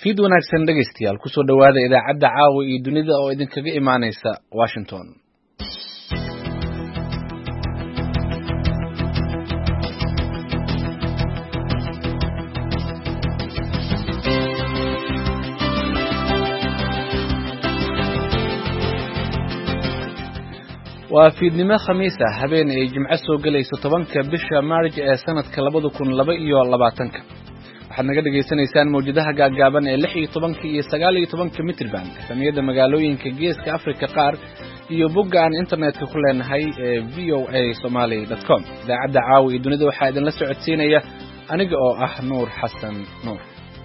Fiid wanaagsan dhegeystayaal ku soo dhawaada idaacadda caawa iyo dunida oo idinkaga imaanaysa Washington. waa fiidnimo khamiis ah habeen ay jimco soo galayso 10ka bisha Maarch ee sanadka 2022 waxaad naga dhageysanaysaan mowjadaha gaagaaban ee 16 iyo 19 mitir band samiyada magaalooyinka geeska Afrika qaar iyo bogga aan internetka ku leenahay ee voasomali.com. idaacadda caawa iyo dunida waxaa idin la socodsiinaya aniga oo ah Nuur Xasan Nuur.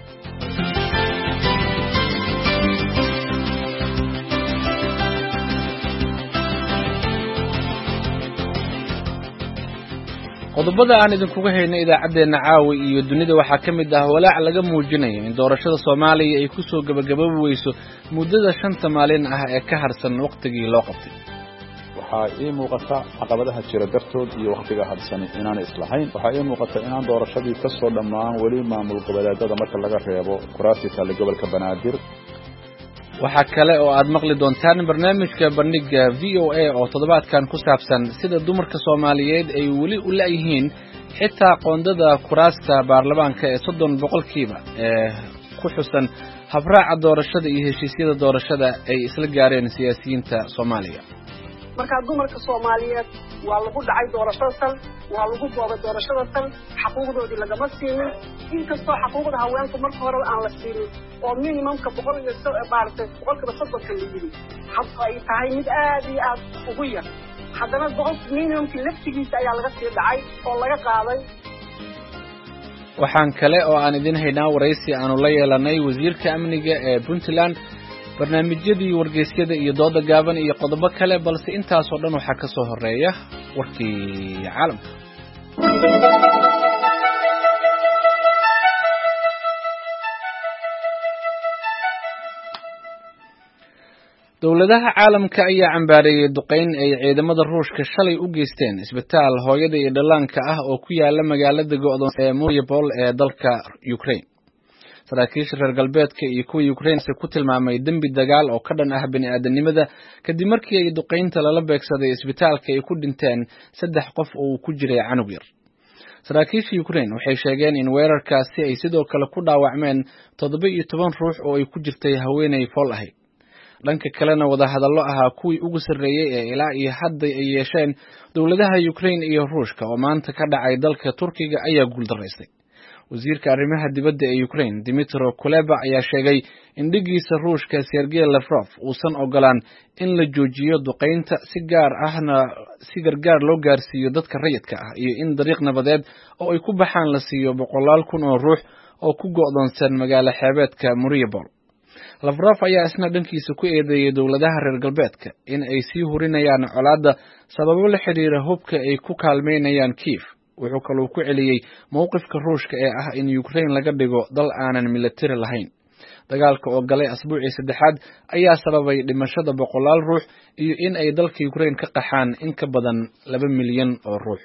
qodobada aan idinkuga haynay idaacadeena caawa iyo dunida waxaa ka mid ah walaac laga muujinayo in doorashada Soomaaliya ay ku soo gabagaboweyso muddada 5 maalin ah ee ka harsan waqtigii loo qabtay. waxaa ii muuqata caqabadaha jira dartood iyo waqtiga hadsan inaan islahayn. waxaa ii muuqata inaan doorashadii ka soo dhammaan weli maamul goboleedyada marka laga reebo kuraasta gobolka Banaadir. waxa kale oo aad maqli doontaan barnaamijka bandhiga VOA oo toddobaadkan ku saabsan sida dumarka Soomaaliyeed ay weli u leeyihiin xitaa qoondada kuraasta baarlamaanka ee 30% ee ku xusan habraaca doorashada iyo heshiisyada doorashada ay isla gaareen siyaasiyiinta Soomaaliya. marka dumarka Soomaaliyeed waa lagu dhacay doorashada tan waa lagu boobay doorashada tan xuquuqdoodii lagama siinin inkastoo xuquuqda haweenku marka hore aan la siinin oo minimumka 130% la yiri hadda ay tahay mid aad iyo aad ugu yar haddana minimumka laftigiisa ayaa laga sii dhacay oo laga qaaday. waxaan kale oo aan idin haynaa waraysi aanu la yeelanay wasiirka amniga ee Puntland, barnaamijyadii wargeysyada iyo dooda gaaban iyo qodobo kale, balse intaas oo dhan waxaa ka soo horeeya warkii caalamka. dowladaha caalamka ayaa cambaareeyay duqeyn ay ciidamada Ruushka shalay u geysteen isbitaal hooyada iyo dhallaanka ah oo ku yaala magaalada go'doon ee Mariupol ee dalka Ukraine. saraakiisha reer galbeedka iyo kuwa Ukraine ku tilmaamay dambi dagaal oo ka dhan ah bini'aadanimada kadib markii ay duqeynta lala beegsaday isbitaalka ay ku dhinteen 3 qof oo ku jiray canug yar. saraakiisha Ukraine waxay sheegeen in weerarkaasi ay sidoo kale ku dhaawacmeen 17 ruux oo ay ku jirtay haweeney fool ahayd. dhanka kalena wada hadallo ahaa kuwii ugu sarreeyay ee ilaa iyo hadda ay yeesheen dowladaha Ukraine iyo Ruushka oo maanta ka dhacay dalka Turkiga ayaa guuldareystay. wasiirka arrimaha dibadda ee Ukraine Dmytro Kuleba ayaa sheegay in dhigiisa Ruushka Sergey Lavrov uusan ogolaan in la joojiyo duqeynta si gargaar loo gaarsiiyo dadka rayidka ah iyo in dariiq nabadeed oo ay ku baxaan la siiyo 100,000 oo ruux oo ku go'doonsan magaalo xeebeedka Mariupol. Lavrov ayaa isna dhankiisa ku eedeeyay dowladaha reer galbeedka in ay sii hurinayaan colaadda sababo la xiriira hubka ay ku kaalmeynayaan Kiev. wuxuu kaloo ku celiyay mowqifka Ruushka ee ah in Ukraine laga dhigo dal aanan military lahayn. dagaalka oo galay asbuucii 3aad ayaa sababay dhimashada 100 ruux iyo in ay dalka Ukraine ka qaxaan in ka badan 2 milyan oo ruux.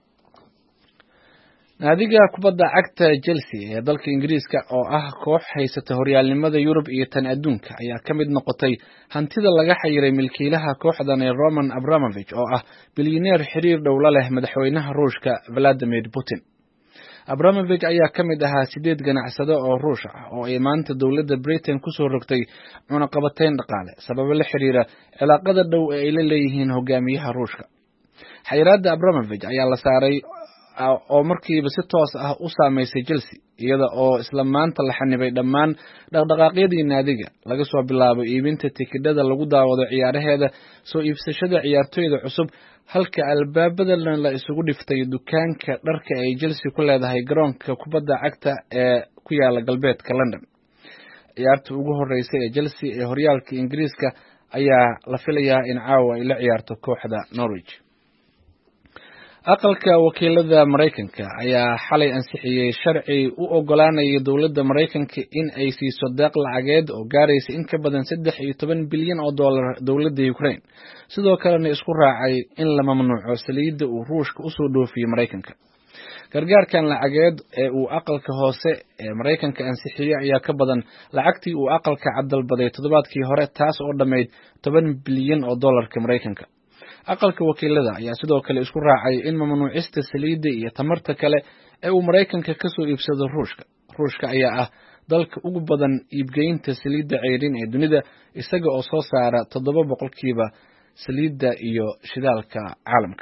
naadiga kubadda cagta Chelsea ee dalka Ingiriiska oo ah koox haysata horyaalnimada Yurub iyo tan adduunka ayaa ka mid noqotay hantida laga xayiray milkiilaha kooxdan ee Roman Abramovich oo ah bilyaneer xiriir dhow la leh madaxweynaha Ruushka Vladimir Putin. Abramovich ayaa ka mid ahaa 8 ganacsade oo Ruush ah oo ay maanta dowladda Britain ku soo rogtay cunaqabateyn dhaqaale sababo la xiriira cilaaqada dhow ee ay la leeyihiin hogaamiyaha Ruushka. xayiraadda Abramovich ayaa la saaray oo markiiba si toos ah u saameysay Chelsea iyada oo isla maanta la xanibay dhammaan dhaqdhaqaaqyadii naadiga laga soo bilaabo iibinta tikidhada lagu daawado ciyaaraheeda, soo iibsashada ciyaartoyda cusub, halka albaabada la isugu dhiftay dukaanka dharka ay Chelsea ku leedahay garoonka kubadda cagta ee ku yaala galbeedka London. ciyaarta ugu horeysay ee Chelsea ee horyaalka Ingiriiska ayaa la filayaa in caawa ay la ciyaarto kooxda Norwich. aqalka wakiilada Mareykanka ayaa xalay ansixiyay sharci u ogolaanaya dowladda Mareykanka in ay siiso deeq lacageed oo gaaraysa in ka badan 13 bilyan oo dollar dowladda Ukraine, sidoo kalena isku raacay in la mamnuuco saliidda uu Ruushka u soo dhoofiyo Mareykanka. gargaarkan lacageed ee uu aqalka hoose ee Mareykanka ansixiyay ayaa ka badan lacagtii uu aqalka cadalbaday toddobaadkii hore taas oo dhammeyd $10 bilyan oo dollarka Mareykanka. aqalka wakiilada ayaa sidoo kale isku raacay in mamnuucista saliidda iyo tamarta kale ee uu Mareykanka ka soo iibsado Ruushka ayaa ah dalka ugu badan iibgeynta saliidda ceyrin ee dunida isaga oo soo saara 7% saliidda iyo shidaalka caalamka.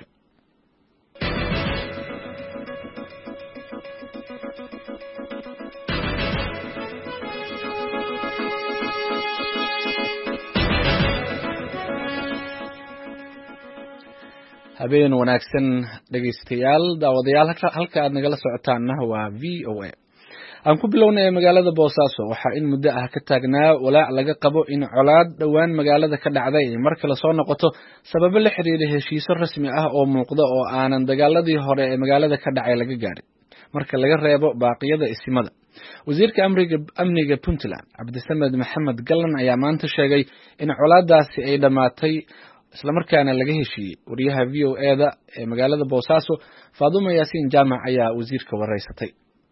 habeen wanaagsan dhageystayaal daawadayaal halka aad nagala socotaanna waa VOA. aan ku bilownay magaalada Boosaaso waxa in muddo ah ka taagnaa walaac laga qabo in colaad dhawaan magaalada ka dhacday marka la soo noqoto sabab la xiriira heshiis rasmi ah oo muuqda oo aanan dagaaladii hore ee magaalada ka dhacay laga gaarin marka laga reebo baaqyada isimada. wasiirka amniga Puntland Cabdisamed Maxamed Gallan ayaa maanta sheegay in colaadaasi ay dhamaatay isla markaana laga heshiiyay. wariyaha VOA-da ee magaalada Boosaaso Faadumo Yaasiin Jaamac ayaa wasiirka wareysatay.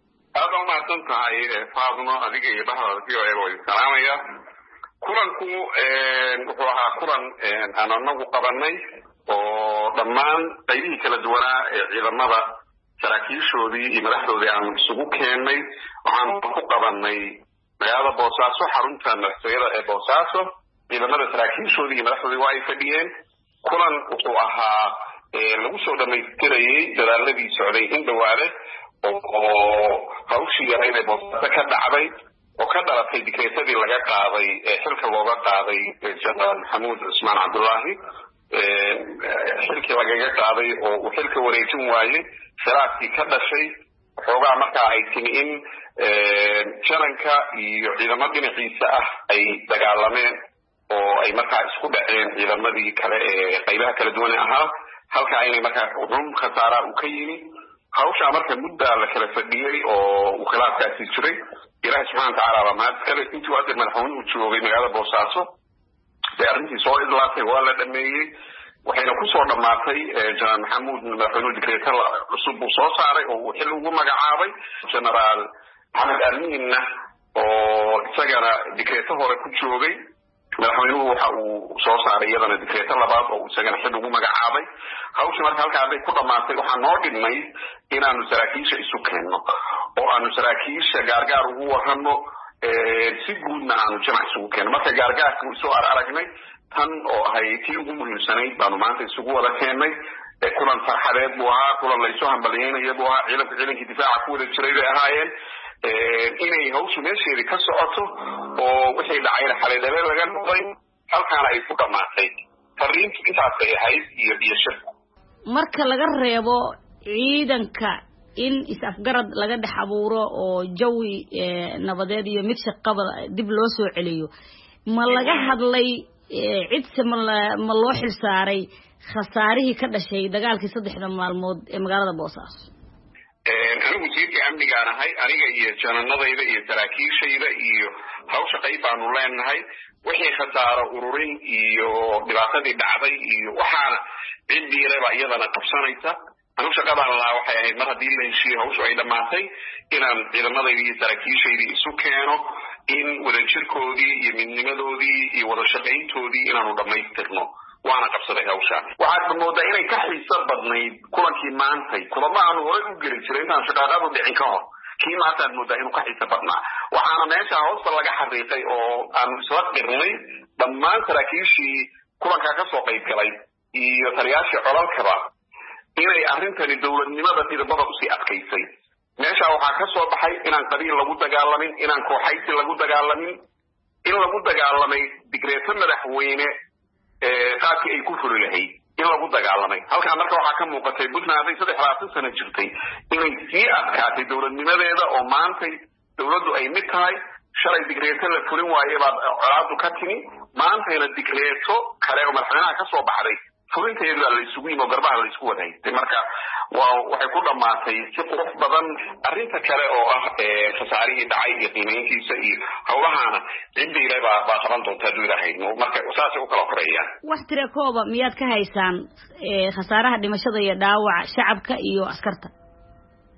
tahay Faadumo adiga iyo bahda VOA oo salaamaya kulanku wuxuu ahaa kulan aan anagu qabanay oo dhammaan qaybihii kala duwanaa ee ciidamada saraakiishoodii iyo madaxdoodii aan isugu keenay waxaan ku qabanay magaalada Boosaaso xarunta madaxtooyada ee Boosaaso ciidamada saraakiishoodii iyo madaxdoodii waa ay fadhiyeen kulan wuxuu ahaa lagu soo dhameystirayay dadaaladii socday in dhawaale oo hawshii yarayd ee Boosaaso ka dhacday oo ka dhalatay dikreetadii laga qaaday xilka looga qaaday General Maxamuud Usmaan Cabdullaahi xilkii lagaga qaaday oo uu xilka wareejin waayey sharaafkii ka dhashay xoogaa markaa ay timi in jaranka iyo ciidamo dhinaciisa ah ay dagaalameen oo ay markaa isku dhaceen ciidamadii kale ee qaybaha kala duwan ahaa halka aynay markaa run khasaara uu ka yimi hawsha marka mudda la kala fadhiyay oo uu khilaafkaasi jiray ilaahay subxaana wa tacaala baa mahad kale intii hadda madaxweynuhu joogay magaalada Boosaaso bay arrintii soo idlaatay waa la dhameeyey waxayna ku soo dhamaatay General Maxamuud madaxweynuhu dikreeta cusub uu soo saaray oo uu xil ugu magacaabay General Maxamed Amiinna oo isagana dikreeta hore ku joogay madaxweynuhu waxa uu soo saaray iyadana dikreeta labaad oo isagana xil ugu magacaabay hawsha marka halkaa bay ku dhamaatay waxaa noo dhimay inaanu saraakiisha isu keenno oo aanu saraakiisha gaargaar ugu warrano si guudna aanu jamac isugu keenno marka gaargaarka isu aragnay tan oo ahay tii ugu muhiimsanayd baanu maanta isugu wada keennay kulan farxadeed buu ahaa kulan la isu hambalyeynaya buu ahaa ciidankii difaaca ku wada jiray bay ahaayeen inay hawshu meesheedii ka socoto oo wixii dhacayna xaleedhabe laga noqday halkaana ay ku dhamaatay fariintu intaas bay ahayd iyo shirku marka laga reebo ciidanka in is-afgarad laga dhex abuuro oo jawi nabadeed iyo mid shaqaba dib loo soo celiyo ma laga hadlay cidse ma loo xilsaaray khasaarihii ka dhashay dagaalkii 3 maalmood ee magaalada Boosaaso anigu wasiirka amnigaan ahay aniga iyo jananadayda iyo saraakiishayda iyo hawsha qayb baanu leenahay wixii khasaaro ururin iyo dhibaatadii dhacday iyo waxaana cidiiraba iyadana qabsanaysa anu shaqadaan lahaa waxay ahayd mar haddii la heshiiyo hawshu ay dhamaatay inaan ciidamadayda iyo saraakiishaydii isu keeno in wadajirkoodii iyo midnimadoodii iyo wada shaqayntoodii inaanu dhammaystirno waana qabsaday hawsha waxaad moodaa inay ka xiiso badnayd kulankii maantay kulamo aanu horey u geli jiray intaan shaqaaqadu dhicin ka hor kii maantaad moodaa inuu ka xiiso badnaa waxaana meesha hoosta laga xariiqay oo aanu isla qirnay dhammaan saraakiishii kulankaa ka soo qayb galay iyo taliyaashii colalkaba inay arrintani dowladnimada dhidibada usii adkaysay meesha waxaa ka soo baxay inaan qabiil lagu dagaalamin inaan kooxaysi lagu dagaalamin in lagu dagaalamay digreeto madaxweyne qaabkii ay ku furi lahayd in lagu dagaalamay halkaa marka waxaa ka muuqatay Puntland hadday 23 sano jirtay inay sii adkaatay dowladnimadeeda oo maantay dowladdu ay mid tahay shalay digreeto la fulin waayay baa colaadu ka timi maantayna digreeto kale oo madaxweynaha ka soo baxday fulinteedu la isugu yimo garbaha la isku waday marka waxay ku dhamaatay si qurux badan arrinta kale oo ah khasaarihii dhacay iyo qiimeyntiisa iyo hawlahaana ciddiina baa qaban doonta duudahayno marka saasay u kala koreeyaan wax tira kooba miyaad ka haysaan khasaaraha dhimashada iyo dhaawaca shacabka iyo askarta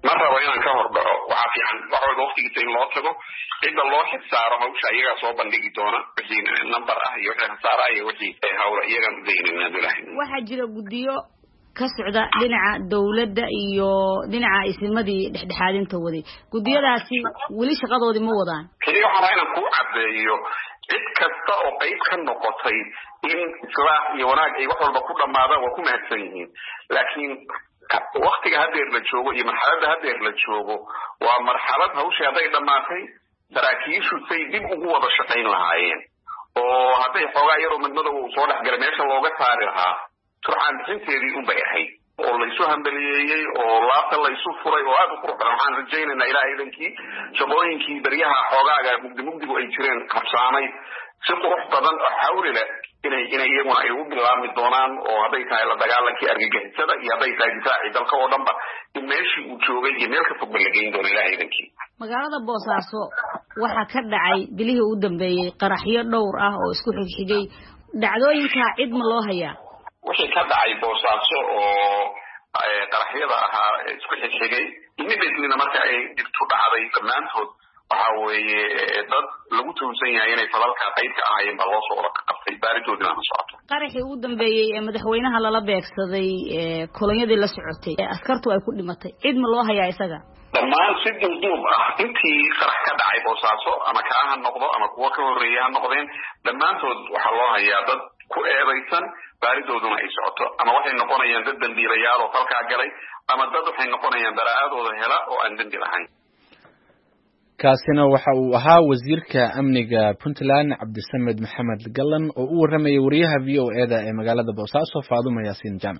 ma rabo inaan ka hordhaco waxaa fiican wax walba waqtigiisa in loo tago cidda loo xilsaaro hawsha iyagaa soo bandhigi doona wixii number ah iyo wixii khasaara iyo wixii hawla iyagaan udaynayna bilahi waxaa jira guddiyo ka socda dhinaca dawladda iyo dhinaca isimadii dhexdhexaadinta waday guddiyadaasi weli shaqadoodii ma wadaan kaliya waxaan inaan ku caddeeyo cid kasta oo qayb ka noqotay in islaax iyo wanaag ay wax walba ku dhamaadaan waa ku mahadsan yihiin laakiin waqtiga hadeer la joogo iyo marxaladda hadeer la joogo waa marxalad hawshii hadday dhammaatay saraakiishu say dib ugu wada shaqayn lahaayeen oo hadday xoogaa yaroo midmadow uu soo dhexgalay meesha looga saari lahaa turxaan bixinteedii unbay ahayd oo laysu hambaliyeeyey oo laabta laysu furay oo aad u qurux badan waxaan rajaynaynaa ilaahay idankii shaqooyinkii baryaha xoogaaga mugdigu ay jireen qabsaamay si qurux badan oo xawli leh inay iyaguna ay u bilaabmi doonaan oo hadday tahay la dagaalankii argagixisada iyo hadday tahay difaacii dalka oo dhanba in meeshii uu joogay iyo meel ka fog ba la geyn doono ilaahay idankii magaalada boosaaso waxaa ka dhacay bilihii u dambeeyey qaraxyo dhowr ah oo isku xigxigay dhacdooyinka cid ma loo hayaa wixii ka dhacay boosaaso oo qaraxyada ahaa isku xigxigay immediatelyna marka ay dhibtu dhacday dhammaantood waxa weeye dad lagu tuunsan yahay inay falalka qayb ka ahaayeen baa loo soo wada qabtay baaridoodina ma socoto qaraxii ugu dambeeyey ee madaxweynaha lala beegsaday kolonyadii la socotay ee askartu ay ku dhimatay cid ma loo hayaa isaga dhammaan si duuduub ah intii qarax ka dhacay boosaaso ama kaa ha noqdo ama kuwa ka horreeya ha noqdeen dhammaantood waxaa loo hayaa dad ku eedaysan baaridooduna ay socoto ama waxay noqonayaan dad dambiilayaal oo falkaa galay ama dad waxay noqonayaan daraa'adooda hela oo aan dembi lahayn kaasina waxa uu ahaa wasiirka amniga Puntland Cabdisamed Maxamed Gallan oo u waramayay wariyaha VOA-da ee magaalada Boosaaso Faadumo Yaasiin Jaamac.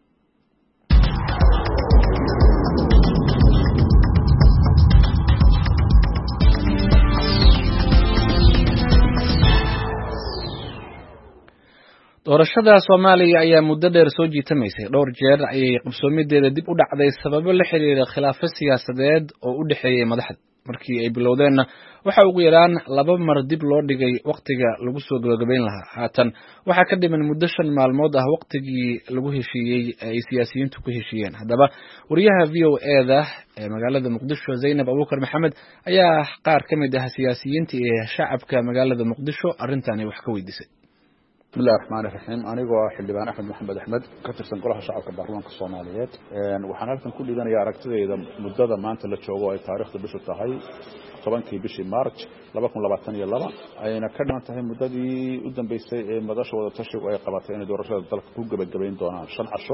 doorashada Soomaaliya ayaa muddo dheer soo jiitamaysay dhowr jeer ayay qabsoomideeda dib u dhacday sababo la xiriira khilaafo siyaasadeed oo u dhaxeeyay madaxda markii ay bilowdeenna waxa ugu yaraan 2 mar dib loo dhigay waqtiga lagu soo gabagabeyn lahaa haatan waxa ka dhiman muddo 5 maalmood ah waqtigii lagu heshiiyay ay siyaasiyiintu ku heshiiyeen haddaba wariyaha VOA-da ee magaalada Muqdisho Zainab Abuukar Maxamed ayaa qaar ka mid ah siyaasiyiinta ee shacabka magaalada Muqdisho arrintan wax ka weydiisay بسم الله الرحمن الرحيم anigoo xildhibaan Axmed Maxamed Axmed ka tirsan golaha shacabka baarlamaanka Soomaaliyeed waxaan halkan ku dhiganayaa aragtidayda muddada maanta la joogo ay taariikhdu bishu tahay 10kii bishii March 2022 ayna ka dhiman tahay muddadii u dambeysay ee madasha wada tashiga ay qabatay in doorashada dalka ku gabagabeyn doonaan 5 casho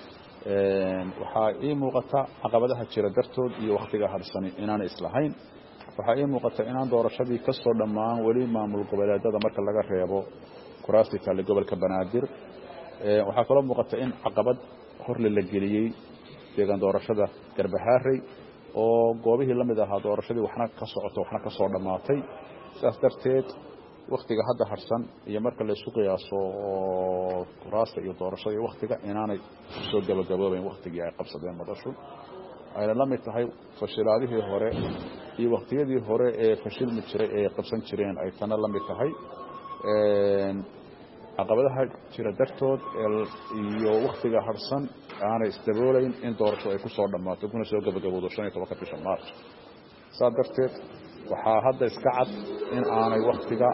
waxaa ii muuqata caqabadaha jira dartood iyo waqtiga harsan inaan islahayn waxaa ii muuqata inaan doorashadii ka soo dhamaan wali maamul goboleedyada marka laga reebo kuraasta kale gobolka Banaadir waxaa kaloo muuqata in caqabad hor la geliyay deegaan doorashada Garbaharey oo goobihii lamid ahaa doorashadii waxna ka socoto waxna ka soo dhamaatay sidaas darteed waqtiga hadda harsan iyo marka la isku qiyaaso kuraasta iyo doorashada waqtiga inaanay soo gabagaboobeen waqtigii ay qabsadeen madashu ayna la mid tahay fashilaadihii hore iyo waqtiyadii hore ee fashilmi jiray ee qabsan jireen ay tana la mid tahay caqabadaha jira dartood iyo waqtiga harsan aanay isdaboolayn in doorasho ay ku soo dhamaato kuna soo gabagabowdo 15 bisha March saa darteed waxaa hadda iska cad in aanay waqtiga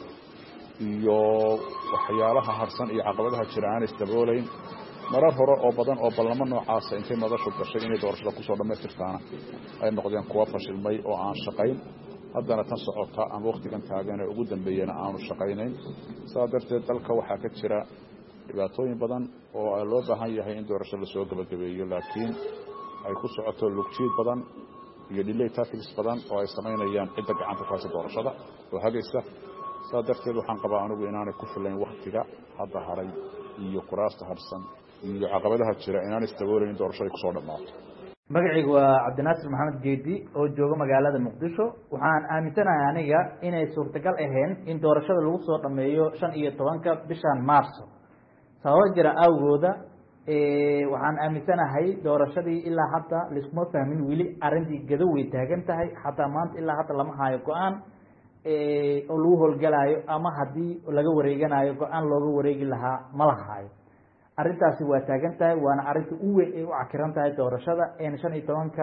iyo waxyaalaha harsan iyo caqabadaha jira aanay isdaboolayn marar hore oo badan oo baarlamaan noocaas intay madashu gashay inay doorashada ku soo dhamaystirtaan ay noqdeen kuwa fashilmay oo aan shaqayn haddana tan socota ama waqtigan taagan ee ugu dambeeyana aanu shaqaynayn saa darteed dalka waxaa ka jira dhibaatooyin badan oo loo baahan yahay in doorasho la soo gabagabeeyo laakiin ay ku socoto lugjiid badan iyo delay tactics badan oo ay sameynayaan cidda gacanta ku haysa doorashada oo hagaysa saa darteed waxaan qabaa anigu inaanay ku filayn waqtiga hadda haray iyo kuraasta harsan iyo caqabadaha jira inaanay istaboolayn in doorashada ku soo dhamaato magacaygu waa Cabdinaasir Maxamed Geedi oo jooga magaalada Muqdisho waxaan aaminsanahay aniga inay suurtagal ahayn in doorashada lagu soo dhameeyo 15ka bishan Maarso sabab jira awgooda waxaan aaminsanahay doorashadii ilaa hadda lisma fahmin wili arintii gadaway taagan tahay hatta maanta ilaa hadda lama hayo go'aan oo lagu howlgalayo ama hadii laga wareeganayo go'aan looga wareegi lahaa ma lahayo arintaasi waa taagan tahay waana arinta u weyn ee u cakiran tahay doorashada ee 15ka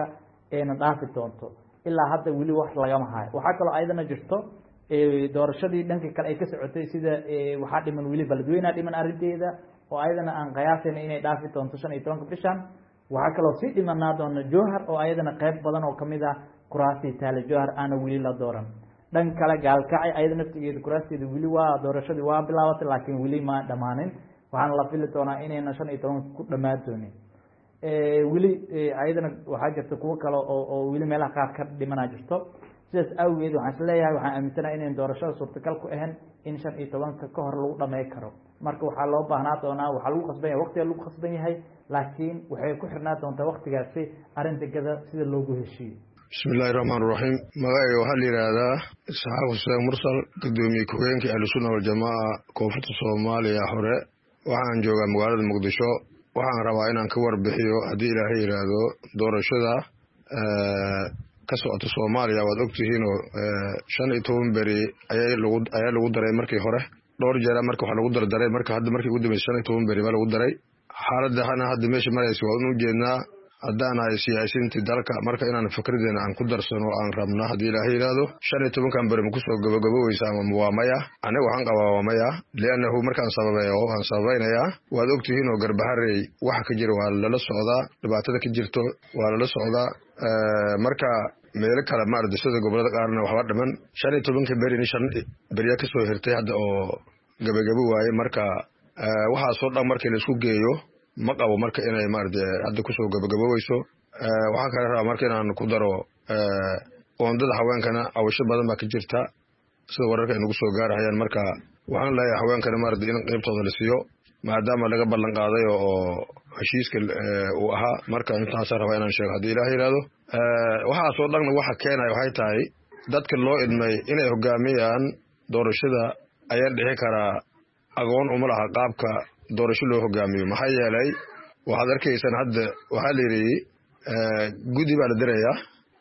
eena dhaafi doonto ilaa hadda weli wax lagama hayo waxaa kaloo ayadana jirto doorashadii dhanka kale ay ka socotay sida waxaa dhiman weli beledweynaha dhiman arrinteeda oo ayadana aan qiyaasayna inay dhaafi doonto 15 bishan waxaa kaloo sii dhimanaa doona Jowhar oo ayadana qayb badan oo kamid ah kuraastii taale Jowhar aana weli la dooran dhan kale gaalkacay ayada naftigeeda kuraasteeda weli waa doorashadii waa bilaabatay laakiin weli ma dhamaanin waxaan la fili doonaa inayna 15 ku dhamaan doonin weli ayadana waxaa jirta kuwa kale oo weli meelaha qaar ka dhimanaa jirto sidaas awgeed waxaan isleeyahay waxaan aaminsanahay inay doorashada suurtagal ku ahayn in 15 ka hor lagu dhamay karo marka waxaa loo baahnaa doonaa waxaa lagu qasban yahay waqtiga lagu qasban yahay laakiin waxay ku xirnaa doontaa waqtigaasi arrinta gada sida loogu heshiiyo bismillaahi raxmaani raxiim magacayga waxaa la yidhaahdaa isxaaq xuseen mursal gudoomiye ku-xigeenka ahlusunna waljamaaca koonfurta soomaaliya hore waxaan joogaa magaalada muqdisho waxaan rabaa inaan ka warbixiyo haddii ilaahay yidhaahdo doorashada ka socota soomaaliya waad ogtihiinoo 15 beri ayaa lagu daray markii hore dhowr jeera marka waxa lagu dardaray marka hadda markii ugu dambeysay 15 beri baa lagu daray xaaladda hadda meesha maraysa waa u jeednaa haddaan ay siyaasiyiintii dalka marka inaan fikradeena aan ku darsano aan rabno haddii ilaahay yidhaahdo 15 beri ma kusoo gabagaboweysa ama waa maya aniga waxaan qabaa waa maya liannahu markaan sababaynayaa waad ogtihiin oo garbaharey waxa ka jira waa lala socdaa dhibaatada ka jirto waa lala socdaa marka meelo kale maaragtay sida gobolada qaarna waxba dhiman 15 beri in 5 beriya ka soo hirtay hadda oo gabagabo waaye marka waxaasoo dhan markii la isku geeyo ma qabo marka inay maaragtay hadda kusoo gabagaboweyso waxaan kale rabaa marka inaan ku daro qoondada haweenkana awasho badan baa ka jirta sida wararka inagu soo gaarahayaan marka waxaan leeyahay haweenkana maaragtay in qaybtooda la siiyo maadaama laga ballan qaaday oo heshiiska uu ahaa marka intaasaan rabaa inaan sheego haddii ilaahay yidhaahdo waxaasoo dhanna waxa keenaya waxay tahay dadka loo idmay inay hogaamiyaan doorashada ayaa dhici karaa aqoon uma laha qaabka doorasho loo hogaamiyo maxaa yeelay waxaad arkaysaan hadda waxaa la yidhi guddi baa la dirayaa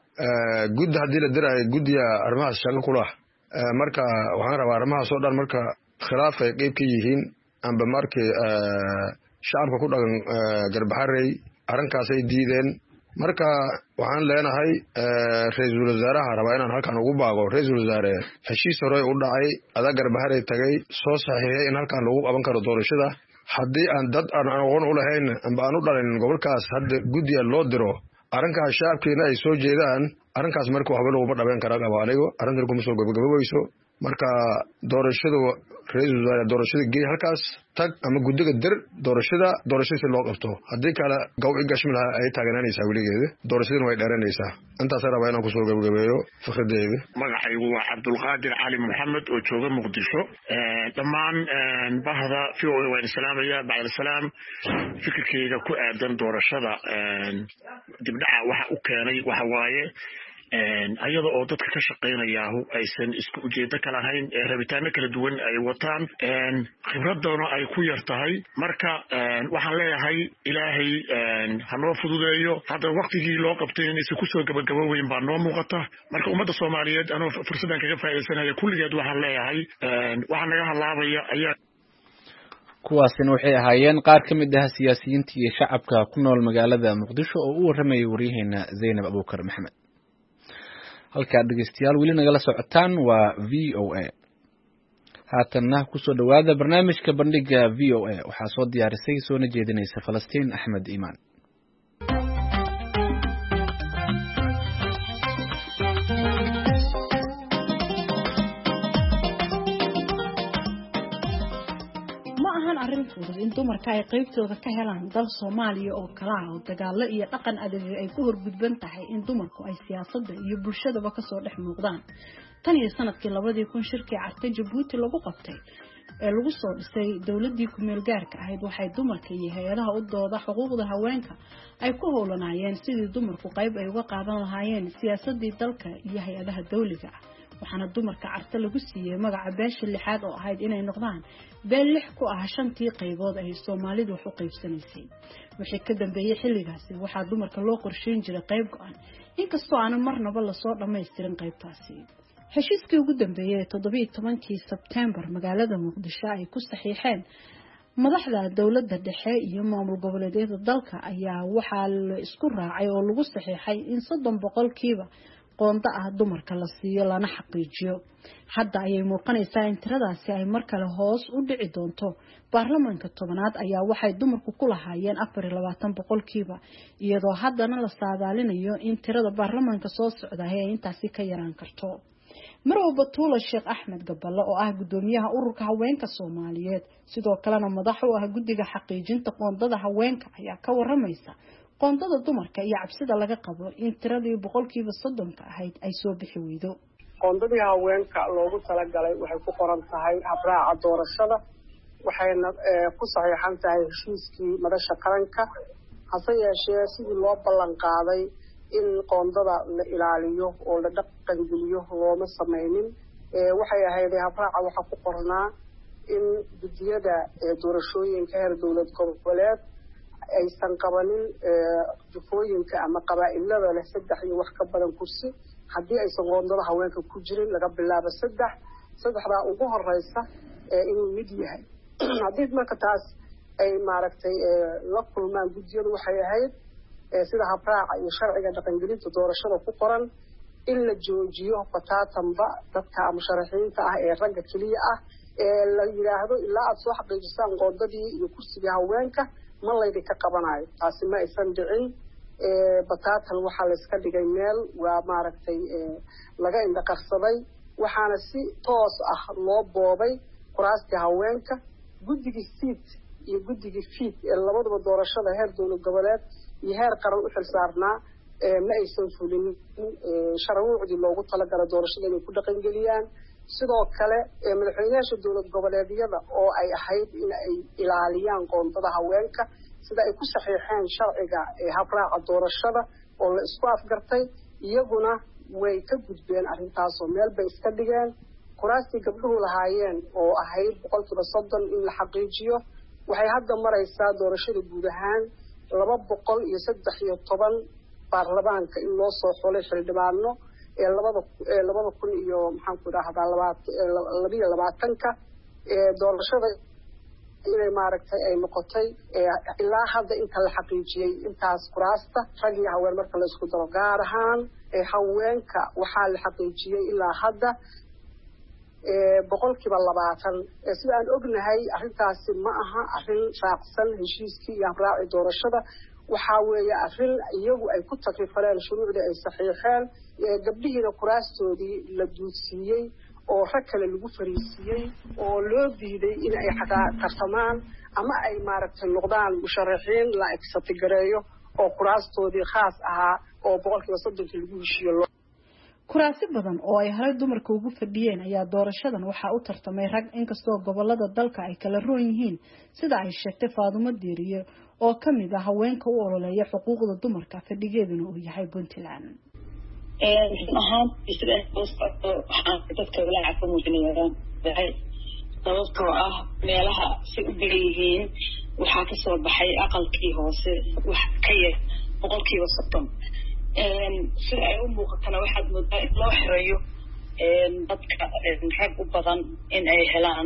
guddi haddii la diraayo guddiga arrimahaas shaqo ku lah marka waxaan rabaa arrimahaas oo dhan marka khilaaf ay qeyb ka yihiin amba markii shacabka ku dhaqan garbaharey arrinkaasay diideen marka waxaan leenahay ra-iisul wasaaraha rabaa inaan halkan ugu baaqo ra-iisul wasaare heshiis hore u dhacay adaa garbaharey tagay soo saxiixay in halkan lagu qaban karo doorashada haddii aan dad aan aqoon u lahayn amba aan u dhalin gobolkaas hadda guddiga loo diro arrinkaas shacabkiina ay soo jeedaan arrinkaas marka waxba laguma dhabeyn karaa qabo anigo arrintan kuma soo gabagaboweyso marka doorashada ra-iisul wasaare doorashada geey halkaas tag ama guddiga dir doorashada si loo qabto haddii kale gow i gashmi lahaa ay taaganaanaysaa weligeeda doorashadana way dheeranaysaa intaasaan rabaa inaan kusoo gabagabeeyo fikradeeda magacaygu waa cabdulqaadir cali maxamed oo jooga muqdisho dhammaan bahda VOA waan salaamaya bacdasalaam fikirkeyga ku aadan doorashada dibdhaca waxa u keenay waxa waaye ayada oo dadka ka shaqeynayaahu aysan isku ujeedo kala ahayn rabitaano kala duwan ay wataan khibradana ay ku yar tahay marka waxaan leeyahay ilaahay ha noo fududeeyo hadda waqtigii loo qabtay inaysan kusoo gabagaboweyn baa noo muuqata marka ummadda soomaaliyeed anoo fursaddan kaga faa'iidaysanaya kulligeed waxaan leeyahay waxaa naga halaabaya ayaa kuwaasina waxay ahaayeen qaar ka mid ah siyaasiyiinta iyo shacabka ku nool magaalada muqdisho oo u warramayay waryaheena Zainab Abuukar Maxamed halkaa dhegeystayaal weli nagala socotaan waa VOA haatanna kusoo dhawaada barnaamijka bandhiga VOA waxaa soo diyaarisay soona jeedinaysa Falastiin Axmed Iimaan in dumarka ay qaybtooda ka helaan dal Soomaaliya oo kala ah oo dagaalo iyo dhaqan adag ay ku horgudban tahay in dumarku ay siyaasadda iyo bulshadaba ka soo dhex muuqdaan tan iyo sanadkii 2000 shirkii carta Djibouti lagu qabtay ee lagu soo dhisay dawladii ku meel gaarka ahayd waxay dumarka iyo hay'adaha u dooda xuquuqda haweenka ay ku howlanayeen sidii dumarku qayb ay uga qaadan lahaayeen siyaasadii dalka iyo hay'adaha dawliga ah waxaana dumarka carta lagu siiyay magaca beesha lixaad oo ahayd inay noqdaan beel lix ku ah shantii qaybood ay Soomaalidu wax u qaybsanaysay wixii ka dambeeyay xilligaasi waxaa dumarka loo qorsheyn jiray qayb go'an inkastoo aan marnaba la soo dhameystirin qaybtaasi heshiiskii ugu dambeeyay 17 September magaalada Muqdisho ay ku saxiixeen madaxda dawladda dhexe iyo maamul goboleedyada dalka ayaa waxaa la isku raacay oo lagu saxiixay in 30% qoonda ah dumarka la siiyo lana xaqiijiyo. Hadda ayay muuqanaysaa in tiradaasi ay mar kale hoos u dhici doonto. Baarlamaanka tobanaad ayaa waxay dumarku ku lahaayeen 24% iyadoo haddana la saadaalinayo in tirada baarlamaanka soo socda ay intaasi ka yaraan karto. Marwo Batuula Sheekh Axmed Gaballe oo ah gudoomiyaha ururka haweenka Soomaaliyeed sidoo kalena madax u ah guddiga xaqiijinta qoondada haweenka ayaa ka waramaysa qoondada dumarka iyo cabsida laga qabo in tiradii 30% ahayd ay soo bixi weydo. qoondadii haweenka loogu talagalay waxay ku qoran tahay habraaca doorashada waxayna ku saxiixan tahay heshiiskii madasha qaranka hase yeeshee sidii loo ballan qaaday in qoondada la ilaaliyo oo la dhaqan geliyo looma sameeynin waxay ahayd habraaca waxa ku qornaa in gudiyada doorashooyinka heer dawlad goboleed aysan qabanin jufooyinka ama qabaa'ilada leh 3 iyo wax ka badan kursi haddii aysan qoondada haweenka ku jirin laga bilaabo 3 ugu horeysa inuu mid yahay haddii marka taas ay maaragtay la kulmaan gudiyadu waxay ahayd sida habraaca iyo sharciga dhaqangelinta doorashada ku qoran in la joojiyo bataatanba dadka musharaxiinta ah ee ragga kaliya ah la yiraahdo ilaa aad soo xaqiijisaan qoondadii iyo kursiga haweenka ma laydi ka qabanayo taasi ma aysan dhicin bataatan waxa la iska dhigay meel waa maaragtay laga indhaqarsaday waxaana si toos ah loo boobay kuraasta haweenka guddiga siid iyo guddiga fiid ee labadaba doorashada heer dawlad goboleed iyo heer qaran u xilsaarnaa ma aysan fulin sharciyoodii loogu talagalay doorashada inay ku dhaqan geliyaan sidoo kale madaxweynaha dawlad goboleedyada oo ay ahayd in ay ilaaliyaan qoondada haweenka sida ay ku saxiixeen sharciga habraaca doorashada oo la isku afgartay iyaguna way ka gudbeen arrintaas oo meel bay iska dhigeen kuraastii gabdhuhu lahaayeen oo ahayd 30% in la xaqiijiyo waxay hadda maraysaa doorashada guud ahaan 213 baarlamaanka in loo soo xulay xildhibaano labada kun iyo maxaan ku dhahdaa 22 doorashada inay maaragtay ay noqotay ilaa hadda inta la xaqiijiyay intaas kuraasta rag iyo haween marka la isku daro gaar ahaan haweenka waxaa la xaqiijiyay ilaa hadda 20% sida aan ognahay arrintaasi ma aha arrin raacsan heshiiskii iyo habraaci doorashada waxa weeye arrin iyagu ay ku takrifaleen shuruucda ay saxiixeen gabdhihiina kuraastoodii la duudsiiyey oo rag kale lagu fariisiyey oo loo diiday in ay tartamaan ama ay maaragtay noqdaan musharaxiin la exatigareeyo oo kuraastoodii khaas ahaa oo 30% lagu heshiiyo kuraasi badan oo ay hore dumarka ugu fadhiyeen ayaa doorashadan waxaa u tartamay rag inkastoo gobolada dalka ay kala roon yihiin sida ay sheegtay Faadumo Diiriye oo kamid ah haweenka u ololeeya xuquuqda dumarka fadhigeeduna uu yahay Puntland ahaan isla dadka walaaca ka muujinayaan sababtoo ah meelaha si u badan waxaa ka soo baxay aqalkii hoose wax ka yar 30%. sida ay u muuqatana waxaad moodaa in loo xirayo dadka rag u badan in ay helaan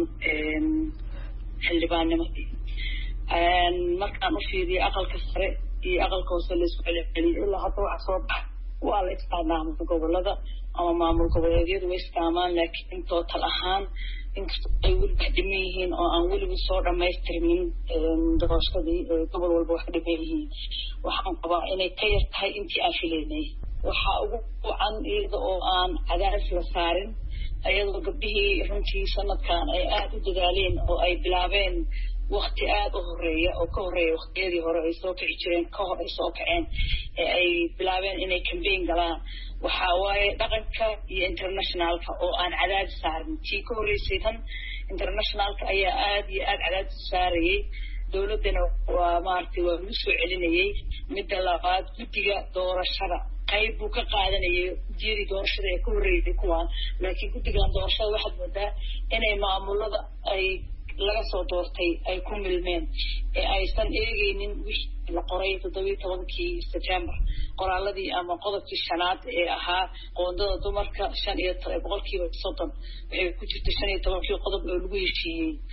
xildhibaannimadii markaan u fiiriyo aqalka sare iyo aqalka hoose la isku celceliyo ilaa hadda waxa soo baxa waa la isticmaalaa gobolada ama maamul goboleedyadu way isticmaalaan laakiin total ahaan inkastoo ay weli wax dhiman yihiin oo aan weliba soo dhammaystirmin doorashadii gobol walba wax dhiman yihiin waxaan qabaa inay ka yar tahay intii aan filaynay waxaa ugu wacan iyada oo aan cadaadis la saarin iyadoo gabdhihii runtii sanadkan ay aad u dadaaleen oo ay bilaabeen waqti aad u horeeya oo ka horeeya waqtiyadii hore ay soo kici jireen ka hor ay soo kaceen ay bilaabeen inay campaign galaan waxa waaye dhaqanka iyo internationalka oo aan cadaadis saarin tii ka horeysay tan internationalka ayaa aad iyo aad cadaadis saarayay dawladana waa maartay waa lagu soo celinayay midda labaad guddiga doorashada qayb buu ka qaadanayay guddigii doorashada ee ka horeeyay kuwaan laakiin guddigan doorashada waxaad moodaa inay maamulada ay laga soo doortay ay ku milmeen ee aysan eegaynin wixii la qoray 17 September qoraaladii ama qodobkii shanaad ee ahaa qoondada dumarka 5% waxay ku jirtay 15 qodob oo lagu heshiiyey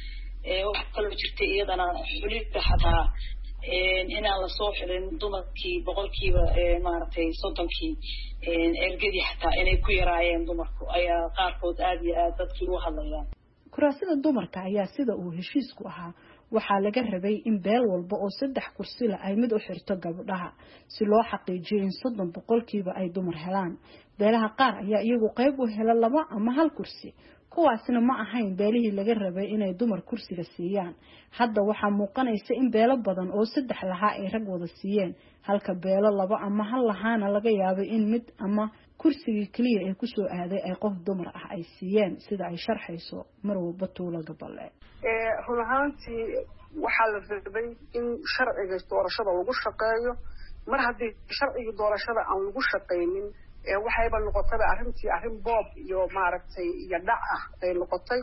waxa kaloo jirtay iyadana xulidda xataa inaan la soo xirin dumarkii boqolkiiba maaragtay 30kii ergadii xataa inay ku yaraayeen dumarku ayaa qaarkood aad iyo aad dadkii u hadlayaan. kuraasida dumarka ayaa sida uu heshiisku ahaa waxaa laga rabay in beel walba oo 3 kursi la ay mid u xirto gabdhaha si loo xaqiijiyo in 30% ay dumar helaan. beelaha qaar ayaa iyagu qayb u hela 2 ama 1 kursi, kuwaasna ma ahayn beelihii laga rabay inay dumar kursiga siiyaan. hadda waxaa muuqanaysa in beelo badan oo 3 lahaa ay rag wada siiyeen, halka beelo 2 ama 1 lahaana laga yaabay in mid ama kursigii kaliya ay ku soo aaday ay qof dumar ah ay siiyeen, sida ay sharxayso Marwo Batuula Gaballe. run ahaantii waxaa la rabay in sharciga doorashada lagu shaqeeyo. mar haddii sharciga doorashada aan lagu shaqeynin waxayba noqotay arrin boob iyo maaragtay iyo dhac ah ay noqotay.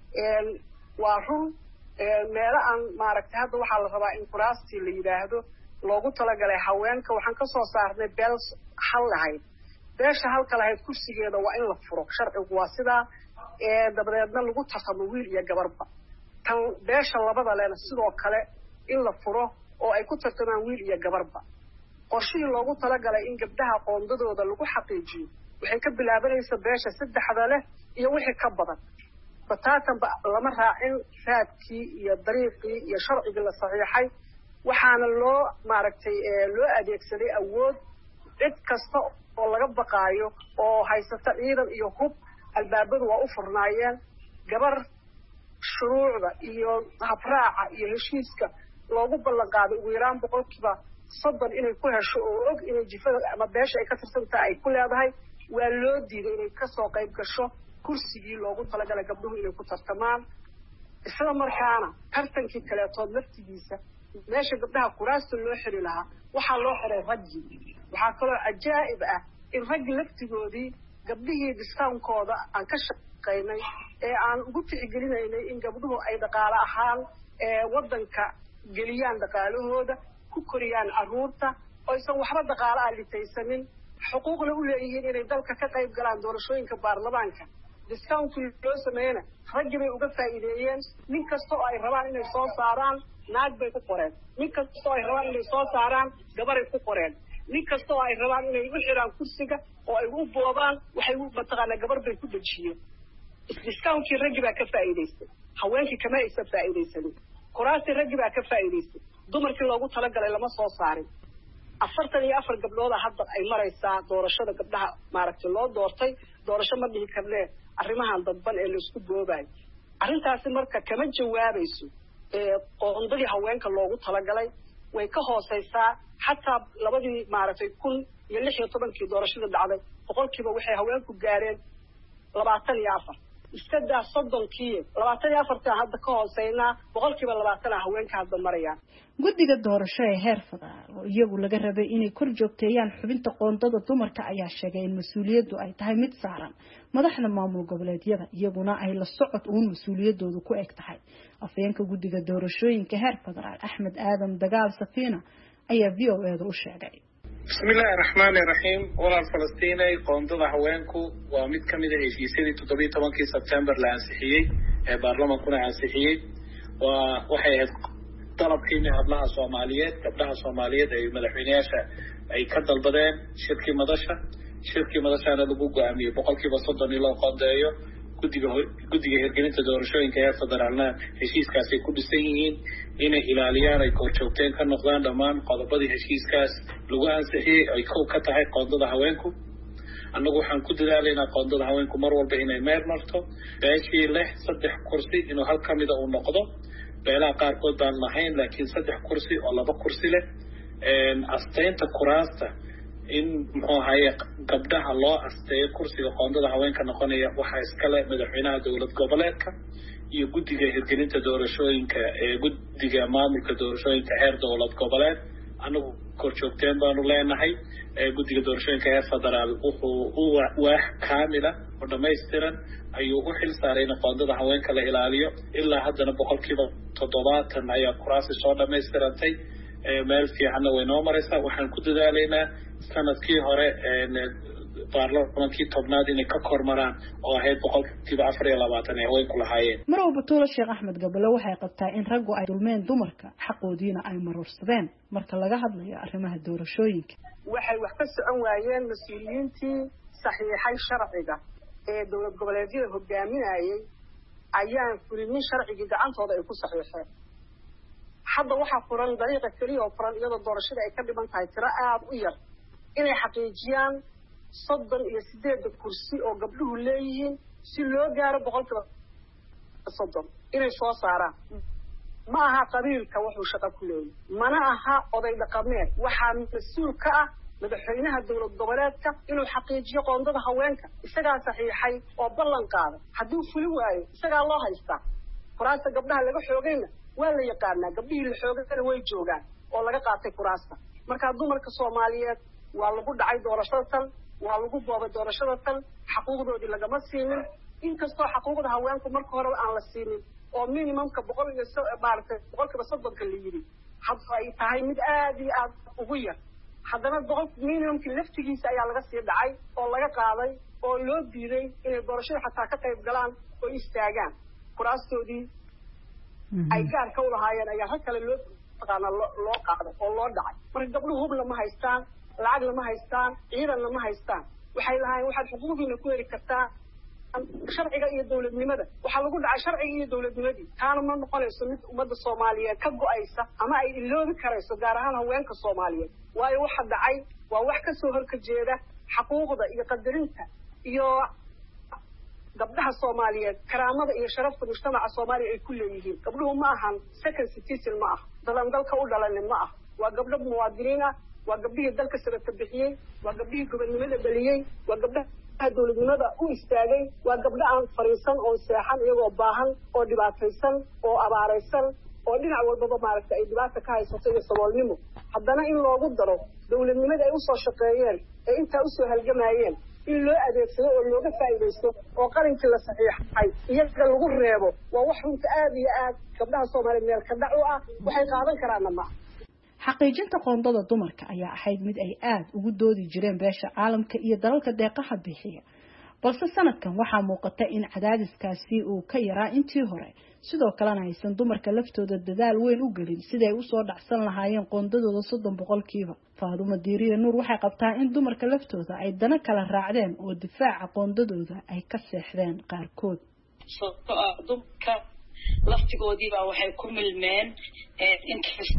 waa run meelo aan maaragtay hadda waxaa la rabaa in kuraastii la yiraahdo loogu talagalay haweenka. waxaan ka soo saarnay beel hal lahayd, beesha halka lahayd kursigeeda waa in la furo. sharcigu waa sidaa, dabadeedna lagu tartamo wiil iyo gabarba. tan beesha labada lena sidoo kale in la furo oo ay ku tartamaan wiil iyo gabarba. qorshihii loogu talagalay in gabdhaha qoondadooda lagu xaqiijiyo waxay ka bilaabanaysaa beesha 3 leh iyo wixii ka badan. bataatanba lama raacin raadkii iyo dariiqii iyo sharcigii la saxiixay, waxaana loo maaragtay loo adeegsaday awood cid kasta oo laga baqaayo oo haysata ciidan iyo hub. albaabadu waa u furnaayeen. gabar shuruucda iyo habraaca iyo heshiiska loogu ballan qaaday ugu yaraan 30% inay ku hesho oo og inay jifada ama beesha ay ka tirsantahay ay ku leedahay, waa loo diiday inay ka soo qayb gasho kursigii loogu talagalay gabdhuhu inay ku tartamaan. isla markaana tartankii kaleetood laftigiisa meesha gabdhaha kuraasta loo xiri lahaa waxaa loo xiray raggii. waxaa kaloo cajaa'ib ah in raggi laftigoodii gabdhihii discount-kooda aan ka shaqaynay ee aan ugu tixgelinaynay in gabdhuhu ay dhaqaale ahaan waddanka geliyaan dhaqaalahooda, ku koriyaan carruurta, oysan waxba dhaqaale ah litaysanin, xuquuqna u leeyihiin inay dalka ka qayb galaan doorashooyinka baarlamaanka. discount-kii loo sameeyana raggi bay uga faa'iideeyeen. nin kasta oo ay rabaan inay soo saaraan naag bay ku qoreen, nin kasta oo ay rabaan inay soo saaraan gabaray ku qoreen, nin kasta oo ay rabaan inay u xiraan kursiga oo ay u boobaan waxay mataqaanaa gabar bay ku dejiyeen. discount-kii raggi baa ka faa'iidaystay, haweenkii kama aysan faa'iidaysanin. kuraastii raggi baa ka faa'iidaystay, dumarkii loogu talagalay lama soo saarin. 44 gabdhooda hadda ay maraysaa doorashada gabdhaha maaragtay loo doortay. doorasho ma dhihi karnee arrimahan dadban ee la isku boobayo. arrintaasi marka kama jawaabayso qoondadii haweenka loogu talagalay, way ka hooseysaa. xataa labadii maaragtay 2016 doorashada dhacday boqolkiiba waxay haweenku gaareen 24. iska daa 30kii 24 hadda ka hooseynaa boqolkiiba 20 haweenka hadda marayaan. guddiga doorasho ee heer federaal oo iyagu laga rabay inay kor joogteeyaan xubinta qoondada dumarka ayaa sheegay in mas'uuliyaddu ay tahay mid saaran madaxda maamul goboleedyada, iyaguna ay la socod uun mas'uuliyadoodu ku eg tahay. afayeenka guddiga doorashooyinka heer federaal Axmed Aadan Dagaal Safiina ayaa VOA u sheegay. bismillaahi raxmaani raxiim. walaal Falastiinay, qoondada haweenku waa mid ka mid ah heshiisyadii 17 Sebtembar la ansixiyey ee baarlamaankuna ansixiyey. waxay ahayd dalabkiina hablaha Soomaaliyeed, gabdhaha Soomaaliyeed ay madaxweynayaasha ay ka dalbadeen shirkii madashana lagu go'aamiyey 30% loo qoondeeyo. guddiga hirgelinta doorashooyinka ee federaalna heshiiskaasay ku dhisan yihiin inay ilaaliyaan ay korjoogteen ka noqdaan dhammaan qodobadii heshiiskaas lagu ansixiyey ay kow ka tahay qoondada haweenku. annagu waxaan ku dadaalaynaa qoondada haweenku mar walba inay meel marto. beeshii leh 3 kursi inuu hal ka mida uu noqdo. beelaha qaarkood baan lahayn laakiin 3 kursi oo 2 kursi leh. asteynta kuraasta in muxuu ahaye gabdhaha loo asteeyo kursiga qoondada haweenka noqonaya waxaa iskale madaxweynaha dowlad goboleedka iyo guddiga hirgelinta doorashooyinka ee guddiga maamulka doorashooyinka heer dowlad goboleed. anagu korjoogteen baanu leenahay. guddiga doorashooyinka heer federaal wuxuu waax kaamila oo dhammaystiran ayuu u xil saaray in qoondada haweenka la ilaaliyo. ilaa haddana 70% ayaa kuraasi soo dhammaystirantay. meel fiicanna way noo maraysaa. waxaan ku dadaalaynaa sanadkii hore baarlamankii tobnaad inay ka kormaraan oo ahayd 420 ay haweenku lahaayeen. Marwaba Tuulo Sheekh Axmed Gabalo waxay qabtaa in raggu ay dulmeen dumarka xaqoodiina ay marorsadeen marka laga hadlayo arrimaha doorashooyinka. waxay wax ka socon waayeen mas'uuliyiintii saxiixay sharciga ee dowlad goboleedyada hogaaminayay ayaan fulinin sharcigii gacantooda ay ku saxiixeen. hadda waxaa furan dariiqa kaliya oo furan iyadoo doorashada ay ka dhiman tahay tiro aad u yar inay xaqiijiyaan 38 kursi oo gabdhuhu leeyihiin si loo gaaro 30 inay soo saaraan. ma aha qabiilka wuxuu shaqo ku leeyahay mana aha oday dhaqameed waxaa mas'uul ka ah madaxweynaha dowlad goboleedka inuu xaqiijiyo qoondada haweenka isagaa saxiixay oo ballan qaaday haddii fuli waayo isagaa loo haystaa. kuraasta gabdhaha laga xoogayna waa la yaqaanaa gabdhihii la xoogayna way joogaan oo laga qaatay kuraasta. marka dumarka Soomaaliyeed waa lagu dhacay doorashada tan waa lagu boobay doorashada tan xaquuqdoodii lagama siinin inkastoo xaquuqda haweenku marka hore aan la siinin oo minimumka 130 la yiri hadda ay tahay mid aad iyo aad ugu yar. haddana minimumka laftigiisa ayaa laga sii dhacay oo laga qaaday oo loo diiday inay doorashada xataa ka qayb galaan oo istaagaan kuraastoodii ay gaar ka lahaayeen ayaa hal kale loo qaaday oo loo dhacay. marka gabdhuhu hub lama haystaan lacag lama haystaan ciidan lama haystaan waxay lahaayeen waxaad xuquuqdiina ku heli kartaa sharciga iyo dawladnimada. waxaa lagu dhacay sharciga iyo dawladnimadii taana ma noqonayso mid ummadda Soomaaliyeed ka go'aysa ama ay iloobi karayso gaar ahaan haweenka Soomaaliyeed. waayo waxa dhacay waa wax ka soo horjeeda xaquuqda iyo qadarinta iyo gabdhaha Soomaaliyeed karaamada iyo sharafta mujtamaca Soomaaliya ay ku leeyihiin. gabdhuhu ma ahan second citizen ma ah dalan dalka u dhalanay ma ah waa gabdho muwaadiniin ah waa gabdhihii dalka sababta bixiyay waa gabdhihii gobonimada dhaliyay waa gabdhaha dawladnimada u istaagay waa gabdho aan fariisan oo seexan iyagoo baahan oo dhibaataysan oo abaaraysan oo dhinac walba maaragtay ay dhibaato ka haysato iyo saboolnimo. haddana in loogu daro dawladnimada ay u soo shaqeeyeen ee intaa u soo halgamayeen in loo adeegsado oo looga faa'iideysto oo qarinkii la saxiixay iyaga lagu reebo waa wax runta aad iyo aad gabdhaha Soomaaliyeed meel ka dhac u ah waxay qaadan karaan ma. xaqiijinta qoondada dumarka ayaa ahayd mid ay aad ugu doodi jireen beesha caalamka iyo dalalka deeqaha bixiya balse sanadkan waxaa muuqata in cadaadiskaasi uu ka yaraa intii hore sidoo kalena aysan dumarka laftooda dadaal weyn u gelin sidii ay u soo dhacsan lahaayeen qoondadooda 30%. Faadumo Diiriye Nuur waxay qabtaa in dumarka laftooda ay dana kala raacdeen oo difaaca qoondadooda ay ka seexdeen qaarkood. dumarka laftigoodii baa waxay ku milmeen interest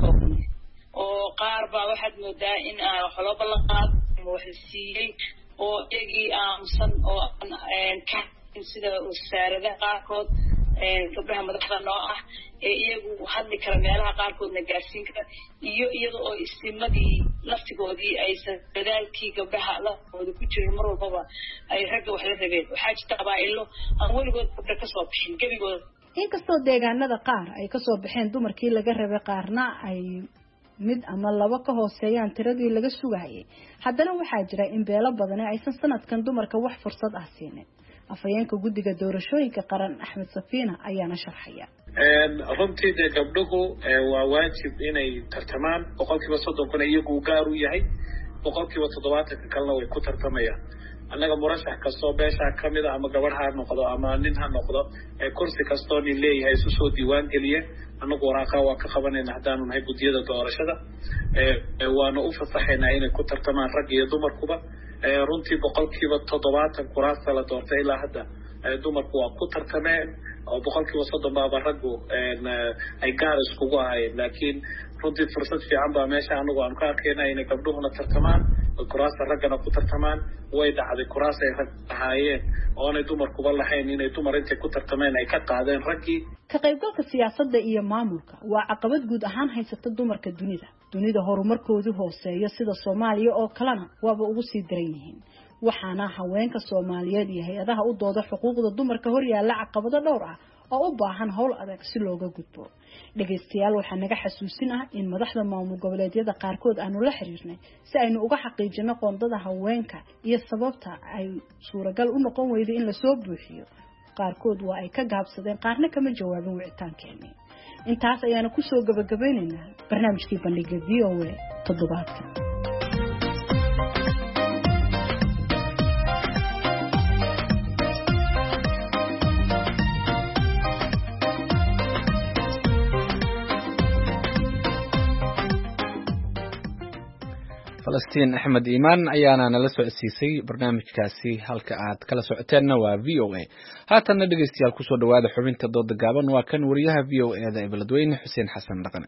oo qaar baa waxaad moodaa in wax loo ballan qaado wax la siiyey oo iyagii aamusan oo ka sida wasaaradaha qaarkood gabdhaha madaxda noo ah ee iyagu hadli kara meelaha qaarkoodna gaarsiin kara iyo iyada oo istimadii laftigoodii aysan dadaalkii gabdhaha laftooda ku jirin mar walbaba ay ragga wax la rabeen. waxaa jirta qabaa'ilo aan weligood gabdha ka soo bixin gebigood. inkastoo deegaanada qaar ay ka soo baxeen dumarkii laga rabay qaarna ay mid ama laba ka hooseeyaan tiradii laga sugayay haddana waxaa jira in beelo badan aysan sanadkan dumarka wax fursad ah siinin. afayeenka guddiga doorashooyinka qaran Axmed Safiina ayaana sharxaya. runtii gabdhuhu waa waajib inay tartamaan 30% iyagu gaar u yahay 70% kalena way ku tartamayaan. annaga murashax kastoo beesha kamid ama gabadh ha noqdo ama nin ha noqdo kursi kastoo nin leeyahay isu soo diiwaan geliye annagu waraaqa waa ka qabanayna haddaanu nahay guddiyada doorashada waana u fasaxaynaa inay ku tartamaan rag iyo dumarkuba. runtii 70% kuraasta la doortay ilaa hadda dumarku waa ku tartameen oo 30% baaba raggu ay gaar iskugu ahayeen. laakiin runtii fursad fiican baa meesha anagu aan ka arkayna inay gabdhuhuna tartamaan kuraasta raggana ku tartamaan. way dhacday kuraas ay rag ahaayeen oonay dumarkuba lahayn inay dumar intay ku tartameen ay ka qaadeen raggii. ka qaybgalka siyaasadda iyo maamulka waa caqabad guud ahaan haysata dumarka dunida horumarkoodu hooseeyo sida Soomaaliya oo kalena waaba ugu sii daran yihiin. waxaana haweenka Soomaaliyeed iyo hay'adaha u dooda xuquuqda dumarka hor yaalla caqabado dhowr ah oo u baahan hawl adag si looga gudbo. dhageystayaal waxaa naga xasuusinahay in madaxda maamul goboleedyada qaarkood aanu la xiriirnay si aynu uga xaqiijino qoondada haweenka iyo sababta ay suuragal u noqon weyday in la soo buuxiyo. qaarkood waa ay ka gaabsadeen qaarna kama jawaabin wicitaankeeni. intaas ayaana ku soo gabagabaynaynaa barnaamijkii bandhiga VOA toddobaadkan. falastiin axmed iimaan ayaana nala socodsiisay barnaamijkaasi halka aad kala socoteenna waa v o a haatanna dhegeystayaal kusoo dhawaada xubinta dooda gaaban waa kan wariyaha v o e da ee beledweyne xuseen xasan dhaqane.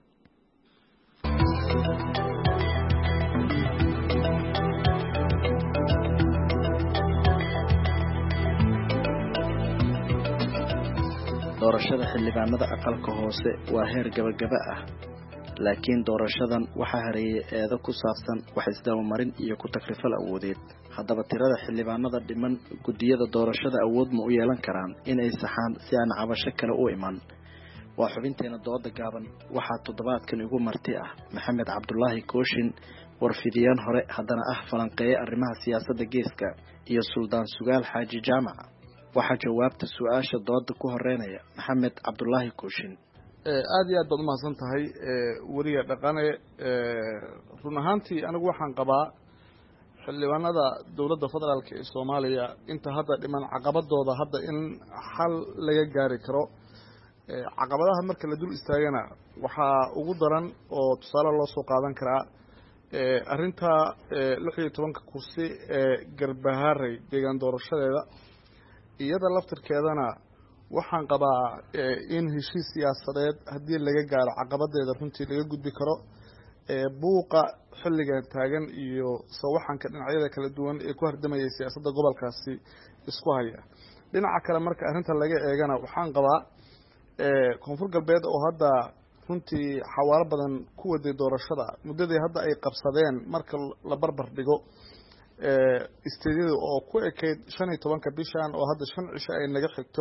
doorashada xildhibaanada aqalka hoose waa heer gabagaba ah laakiin doorashadan waxaa hareeyay eedo ku saabsan wax isdabamarin iyo ku takrifal awoodeed. haddaba tirada xildhibaanada dhiman guddiyada doorashada awood ma u yeelan karaan inay saxaan si aan cabasho kale u iman? waa xubinteena dooda gaaban. waxaa toddobaadkan igu marti ah maxamed cabdulaahi kooshin, warfidiyeen hore haddana ah falanqeeye arrimaha siyaasadda geeska, iyo suldaan sugaal xaaji jaamac. waxaa jawaabta su-aasha dooda ku horeynaya maxamed cabdulaahi kooshin. aad iyo aad baad umahadsan tahay weriga dhaqane. run ahaantii anigu waxaan qabaa xildhibaanada dowladda federaalk ee soomaaliya inta hadda dhiman caqabadooda hadda in xal laga gaari karo. caqabadaha marka la dul istaagana waxaa ugu daran oo tusaale loo soo qaadan karaa arrinta 16 kursi ee Garbaharey deegaan doorashadeeda. iyada laftirkeedana waxaan qabaa in heshiis siyaasadeed haddii laga gaaro caqabadeeda runtii laga gudbi karo. buuqa xilligan taagan iyo sawaxanka dhinacyada kala duwan ee ku hardamaya siyaasadda gobolkaasi isku haya. dhinaca kale marka arrinta laga eegana waxaan qabaa koonfur galbeed oo hadda runtii xawaalo badan ku waday doorashada muddadii hadda ay qabsadeen marka la barbar dhigo isteedyada oo ku ekeyd 15 bishan oo hadda 5 cisho ay naga xigto.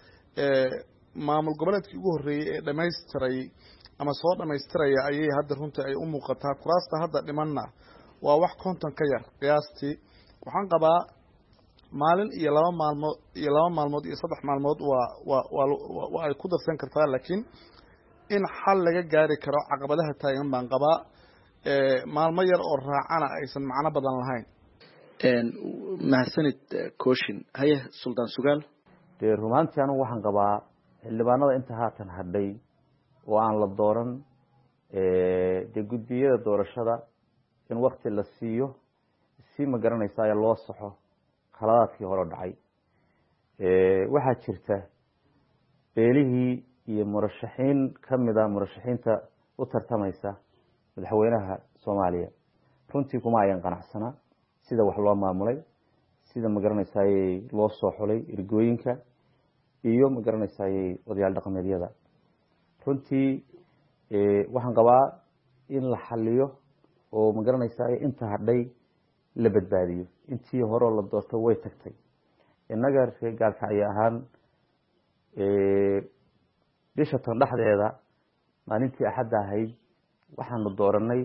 maamul goboleedkii ugu horeeyay ee dhameystiray ama soo dhameystiraya ayay hadda runtii ay u muuqataa. kuraasta hadda dhimanna waa wax konton ka yar qiyaastii. waxaan qabaa maalin iyo 2 maalmood iyo 2 maalmood iyo 3 maalmood waa ay ku darsan kartaa, laakiin in xal laga gaari karo caqabadaha taagan baan qabaa. maalmo yar oo raacana aysan macno badan lahayn. mahadsanid kooshin. haye suldaan sugaal. dee rumaantii anigu waxaan qabaa xildhibaanada inta haatan hadhay oo aan la dooran dee guddiyada doorashada in wakti la siiyo si ma garanaysaa ee loo saxo khaladaadkii hore dhacay. waxaa jirta beelihii iyo murashaxiin kamid a murashaxiinta u tartamaysa madaxweynaha Soomaaliya runtii kuma ayan qanacsana sida wax loo maamulay, sida ma garanaysaa loo soo xulay ergooyinka iyo ma garanaysaa odayaal dhaqameedyada. runtii waxaan qabaa in la xaliyo oo ma garanaysaa inta hadhay la badbaadiyo. intii hore la doortay way tagtay. innaga reer gaalkacyo ahaan bisha tan dhexdeeda maalintii axadda ahayd waxaanu dooranay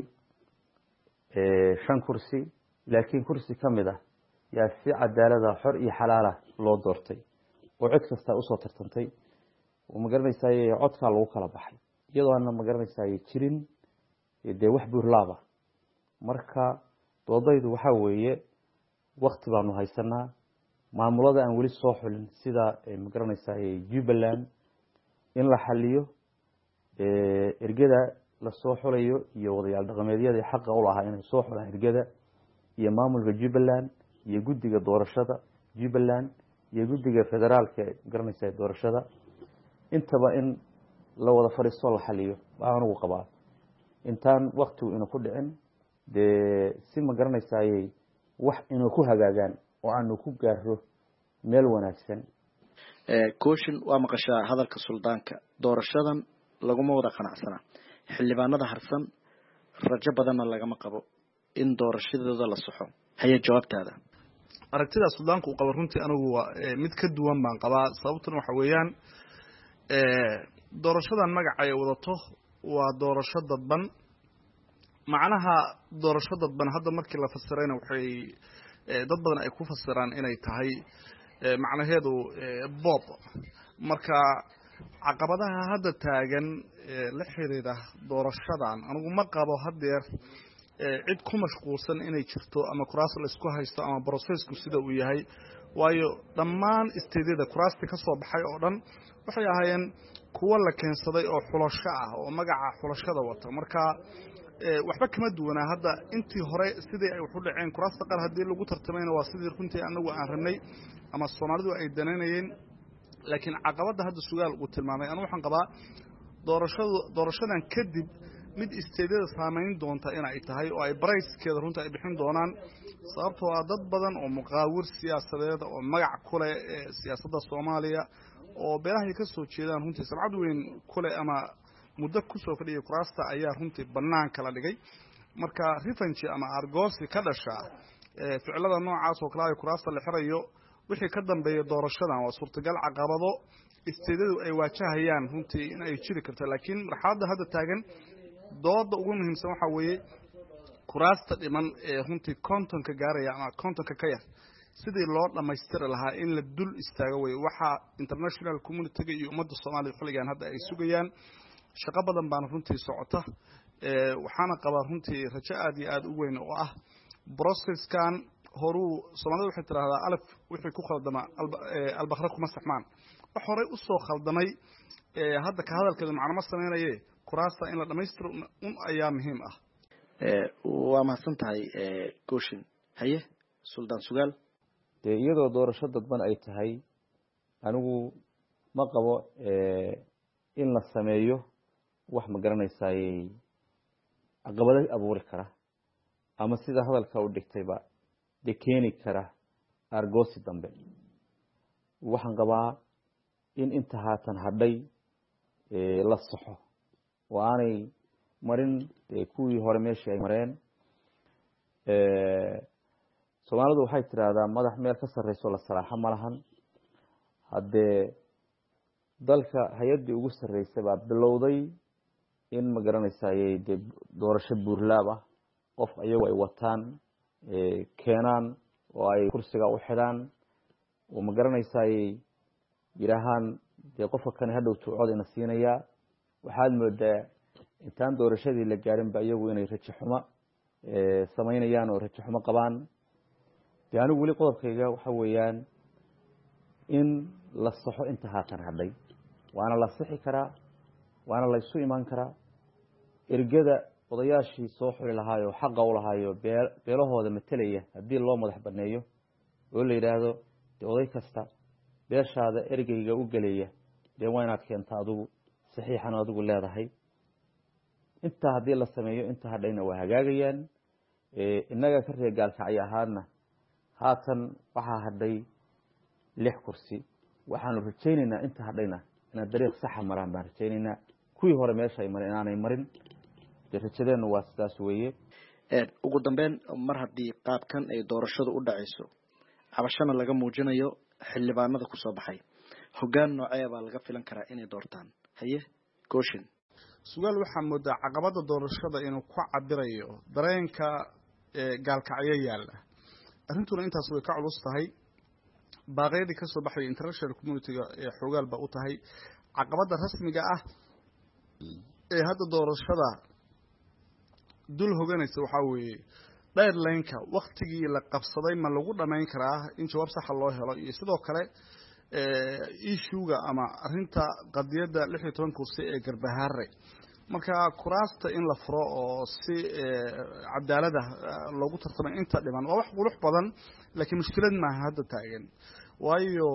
5 kursi, laakiin kursi kamid ah yaa si cadaalada xor iyo xalaal ah loo doortay oo cid kasta u soo tartantay oo ma garanaysaa codka lagu kala baxay iyadoo aan ma garanaysaa jirin dee wax buurlaaba. marka doodaydu waxa weeye waqti baanu haysanaa. maamulada aan weli soo xulin sida ma garanaysaa Jubbaland in la xaliyo ergada la soo xulayo iyo wadayaal dhaqameedyada xaq u lahaa inay soo xulaan ergada iyo maamulka Jubbaland iyo guddiga doorashada Jubbaland iyo guddiga federaalka garanaysaa doorashada intaba in la wada fariisto la xaliyo baan ugu qabaa intaan waqtigu inuu ku dhicin si ma garanaysaa wax inuu ku hagaagaan oo aanu ku gaaro meel wanaagsan. kooshin waa maqashaa hadalka suldaanka. doorashadan laguma wada qanacsana. xildhibaanada harsan rajo badanna lagama qabo in doorashadooda la saxo. haye jawaabtaada. aragtida suldaanku uu qabo runtii anigu waa mid ka duwan baan qabaa. sababtuna waxa weeyaan doorashadan magaca ay wadato waa doorasho dadban. macnaha doorasho dadban hadda markii la fasirayna waxay dad badan ay ku fasiraan inay tahay macnaheedu bob. marka caqabadaha hadda taagan la xiriira doorashadan anigu ma qabo hadeer cid ku mashquulsan inay jirto ama kuraas la isku haysto ama processku sida uu yahay. waayo dhammaan isteedyada kuraasta ka soo baxay oo dhan waxay ahaayeen kuwa la keensaday oo xulasho ah oo magaca xulashada wata. marka waxba kama duwanaa hadda intii hore sidii ay wax u dhaceen kuraasta qaar haddii lagu tartamayna waa sidii runtii anagu aan rabnay ama Soomaalidu ay danaynayeen laakiin caqabada hadda sugaal uu tilmaamay anu waxaan qabaa doorashadan kadib mid isteedada saameyn doonta in ay tahay oo ay pricekeeda runtii ay bixin doonaan sababtoo ah dad badan oo muqaawir siyaasadeed oo magac ku leh siyaasadda Soomaaliya oo beelaha ka soo jeedaan runtii sabcad weyn ku leh ama muddo ku soo fadhiyay kuraasta ayaa runtii banaanka la dhigay marka revenge ama argoosi ka dhasha ficilada noocaas oo kale ay kuraasta la xirayo wixii ka dambeeyay doorashadan waa suurtagal caqabado isteedadu ay waajahayaan runtii in ay jiri karto laakiin marxaladda hadda taagan dooda ugu muhiimsan waxa weeye kuraasta dhiman ee runtii kontonka gaaraya ama kontonka ka yar sidii loo dhamaystiri lahaa in la dul istaago way waxa international community iyo ummadda Soomaaliya xilligan hadda ay sugayaan shaqo badan baan runtii socota waxaana qabaa runtii rajo aad iyo aad u weyn oo ah processkan horuu Soomaalidu waxay tiraahdaa alif wixii ku khaldama albaqra kuma saxmaan wax hore u soo khaldamay hadda ka hadalkeedu macna ma sameeyay kuraasta in la dhamaystiro ayaa muhiim ah waa mahadsan tahay Goshin haye Suldaan Sugaal iyadoo doorasho dadban ay tahay anigu ma qabo in la sameeyo wax ma garanaysaay caqabado abuuri kara ama sida hadalka u dhigtayba keeni kara argoosi dambe waxaan qabaa in inta haatan hadhay la saxo oo aanay marin kuwii hore meeshii ay mareen Soomaalidu waxay tiraahdaa madax meel ka sarreyso la salaaxa ma lahan haddee dalka hay'adii ugu sarreysay baa bilowday in ma garanaysaay doorasho buurlaab ah qof ayagu ay wataan keenaan oo ay kursiga u xidhaan oo ma garanaysaay yiraahaan qofka kan hadhow tuucod ina siinaya waxaad moodaa intaan doorashadii la gaarin ba iyagu inay rajo xumo sameynayaan oo rajo xumo qabaan anigu weli qodobkayga waxa weeyaan in la saxo inta haatan hadhay waana la sixi karaa waana la isu imaan karaa ergada odayaashii soo xuli lahaayo xaqa u lahaayo beelahooda matalaya haddii loo madax baneeyo oo la yidhaahdo oday kasta beeshaada ergeyga u gelaya dee waa inaad keenta adigu saxiixan adigu leedahay intaa haddii la sameeyo inta hadhayna waa hagaagayaan innaga ka reer gaalkacyo ahaadna haatan waxaa hadhay 6 kursi waxaanu rajaynaynaa inta hadhayna inay dariiq saxa maraan baan rajaynaynaa kuwii hore meesha ay mareen inaanay marin rajadeenu waa sidaas weeye ugu dambeyn mar haddii qaabkan ay doorashadu u dhacayso cabashana laga muujinayo xildhibaanada ku soo baxay hoggaan noocee baa laga filan karaa inay doortaan haye Goshin su'aal waxaa moodaa caqabada doorashada inuu ku cabirayo dareenka gaalkacyo yaala arrintuna intaas way ka culus tahay baaqyadii ka soo baxay international community-ga ee xogaal ba u tahay caqabada rasmiga ah ee hadda doorashada dul hoganaysa waxa weeye deadline-ka waqtigii la qabsaday ma lagu dhameyn karaa in jawaab sax loo helo iyo sidoo kale issue-ga ama arinta qadiyada 16 kursi ee Garbaharre marka kuraasta in la furo oo si cadaalad ah loogu tartamay inta dhiman waa wax qulux badan laakiin mushkilad ma hadda taagan waayo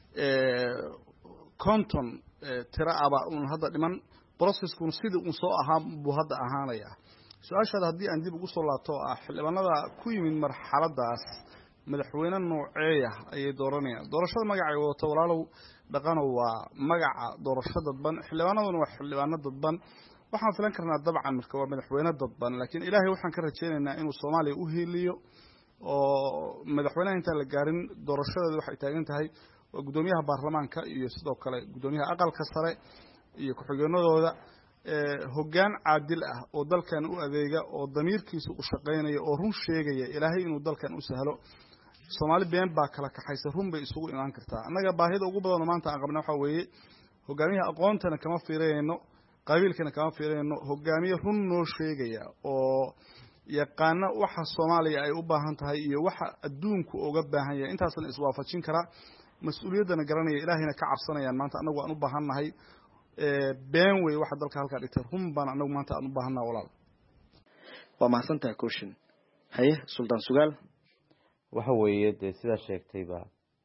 konton tira aba hadda dhiman process-ku sidii uu soo ahaa buu hadda ahaanaya su'aashaada haddii aan dib ugu soo laabto xildhibaanada ku yimid marxaladaas madaxweyne nooceeya ayay dooranayaan doorashada magacay wadato walaalow dhaqano waa magaca doorashada dadban xildhibaanaduna waa xildhibaano dadban waxaan filan karnaa dabcan marka waa madaxweyne dadban laakiin ilaahay waxaan ka rajaynaynaa inuu Soomaaliya u heeliyo oo madaxweynaha inta la gaarin doorashadeedu waxay taagan tahay gudoomiyaha baarlamaanka iyo sidoo kale gudoomiyaha aqalka sare iyo ku-xigeenadooda hoggaan caadil ah oo dalkan u adeega oo damiirkiisa u shaqeynaya oo run sheegaya ilaahay inuu dalkan u sahlo Soomaali been baa kala kaxaysa run bay isugu imaan kartaa annaga baahida ugu badan maanta aan qabnaa waxa weeye hogaamiyaha aqoontana kama fiireyno qabiilkana kama fiireyno hogaamiye run noo sheegaya oo yaqaana waxa Soomaaliya ay u baahan tahay iyo waxa adduunku uga baahan yahay intaasna iswaafajin kara mas'uuliyadana garanaya ilaahayna ka cabsanayaan maanta anagu aan u baahanahay been way waxa dalka halka dhigtay run baan anagu maanta aan u baahanahay walaal waa mahadsantahay Kooshin. haye Suldaan Sugaal waxa weeye dee sidaa sheegtayba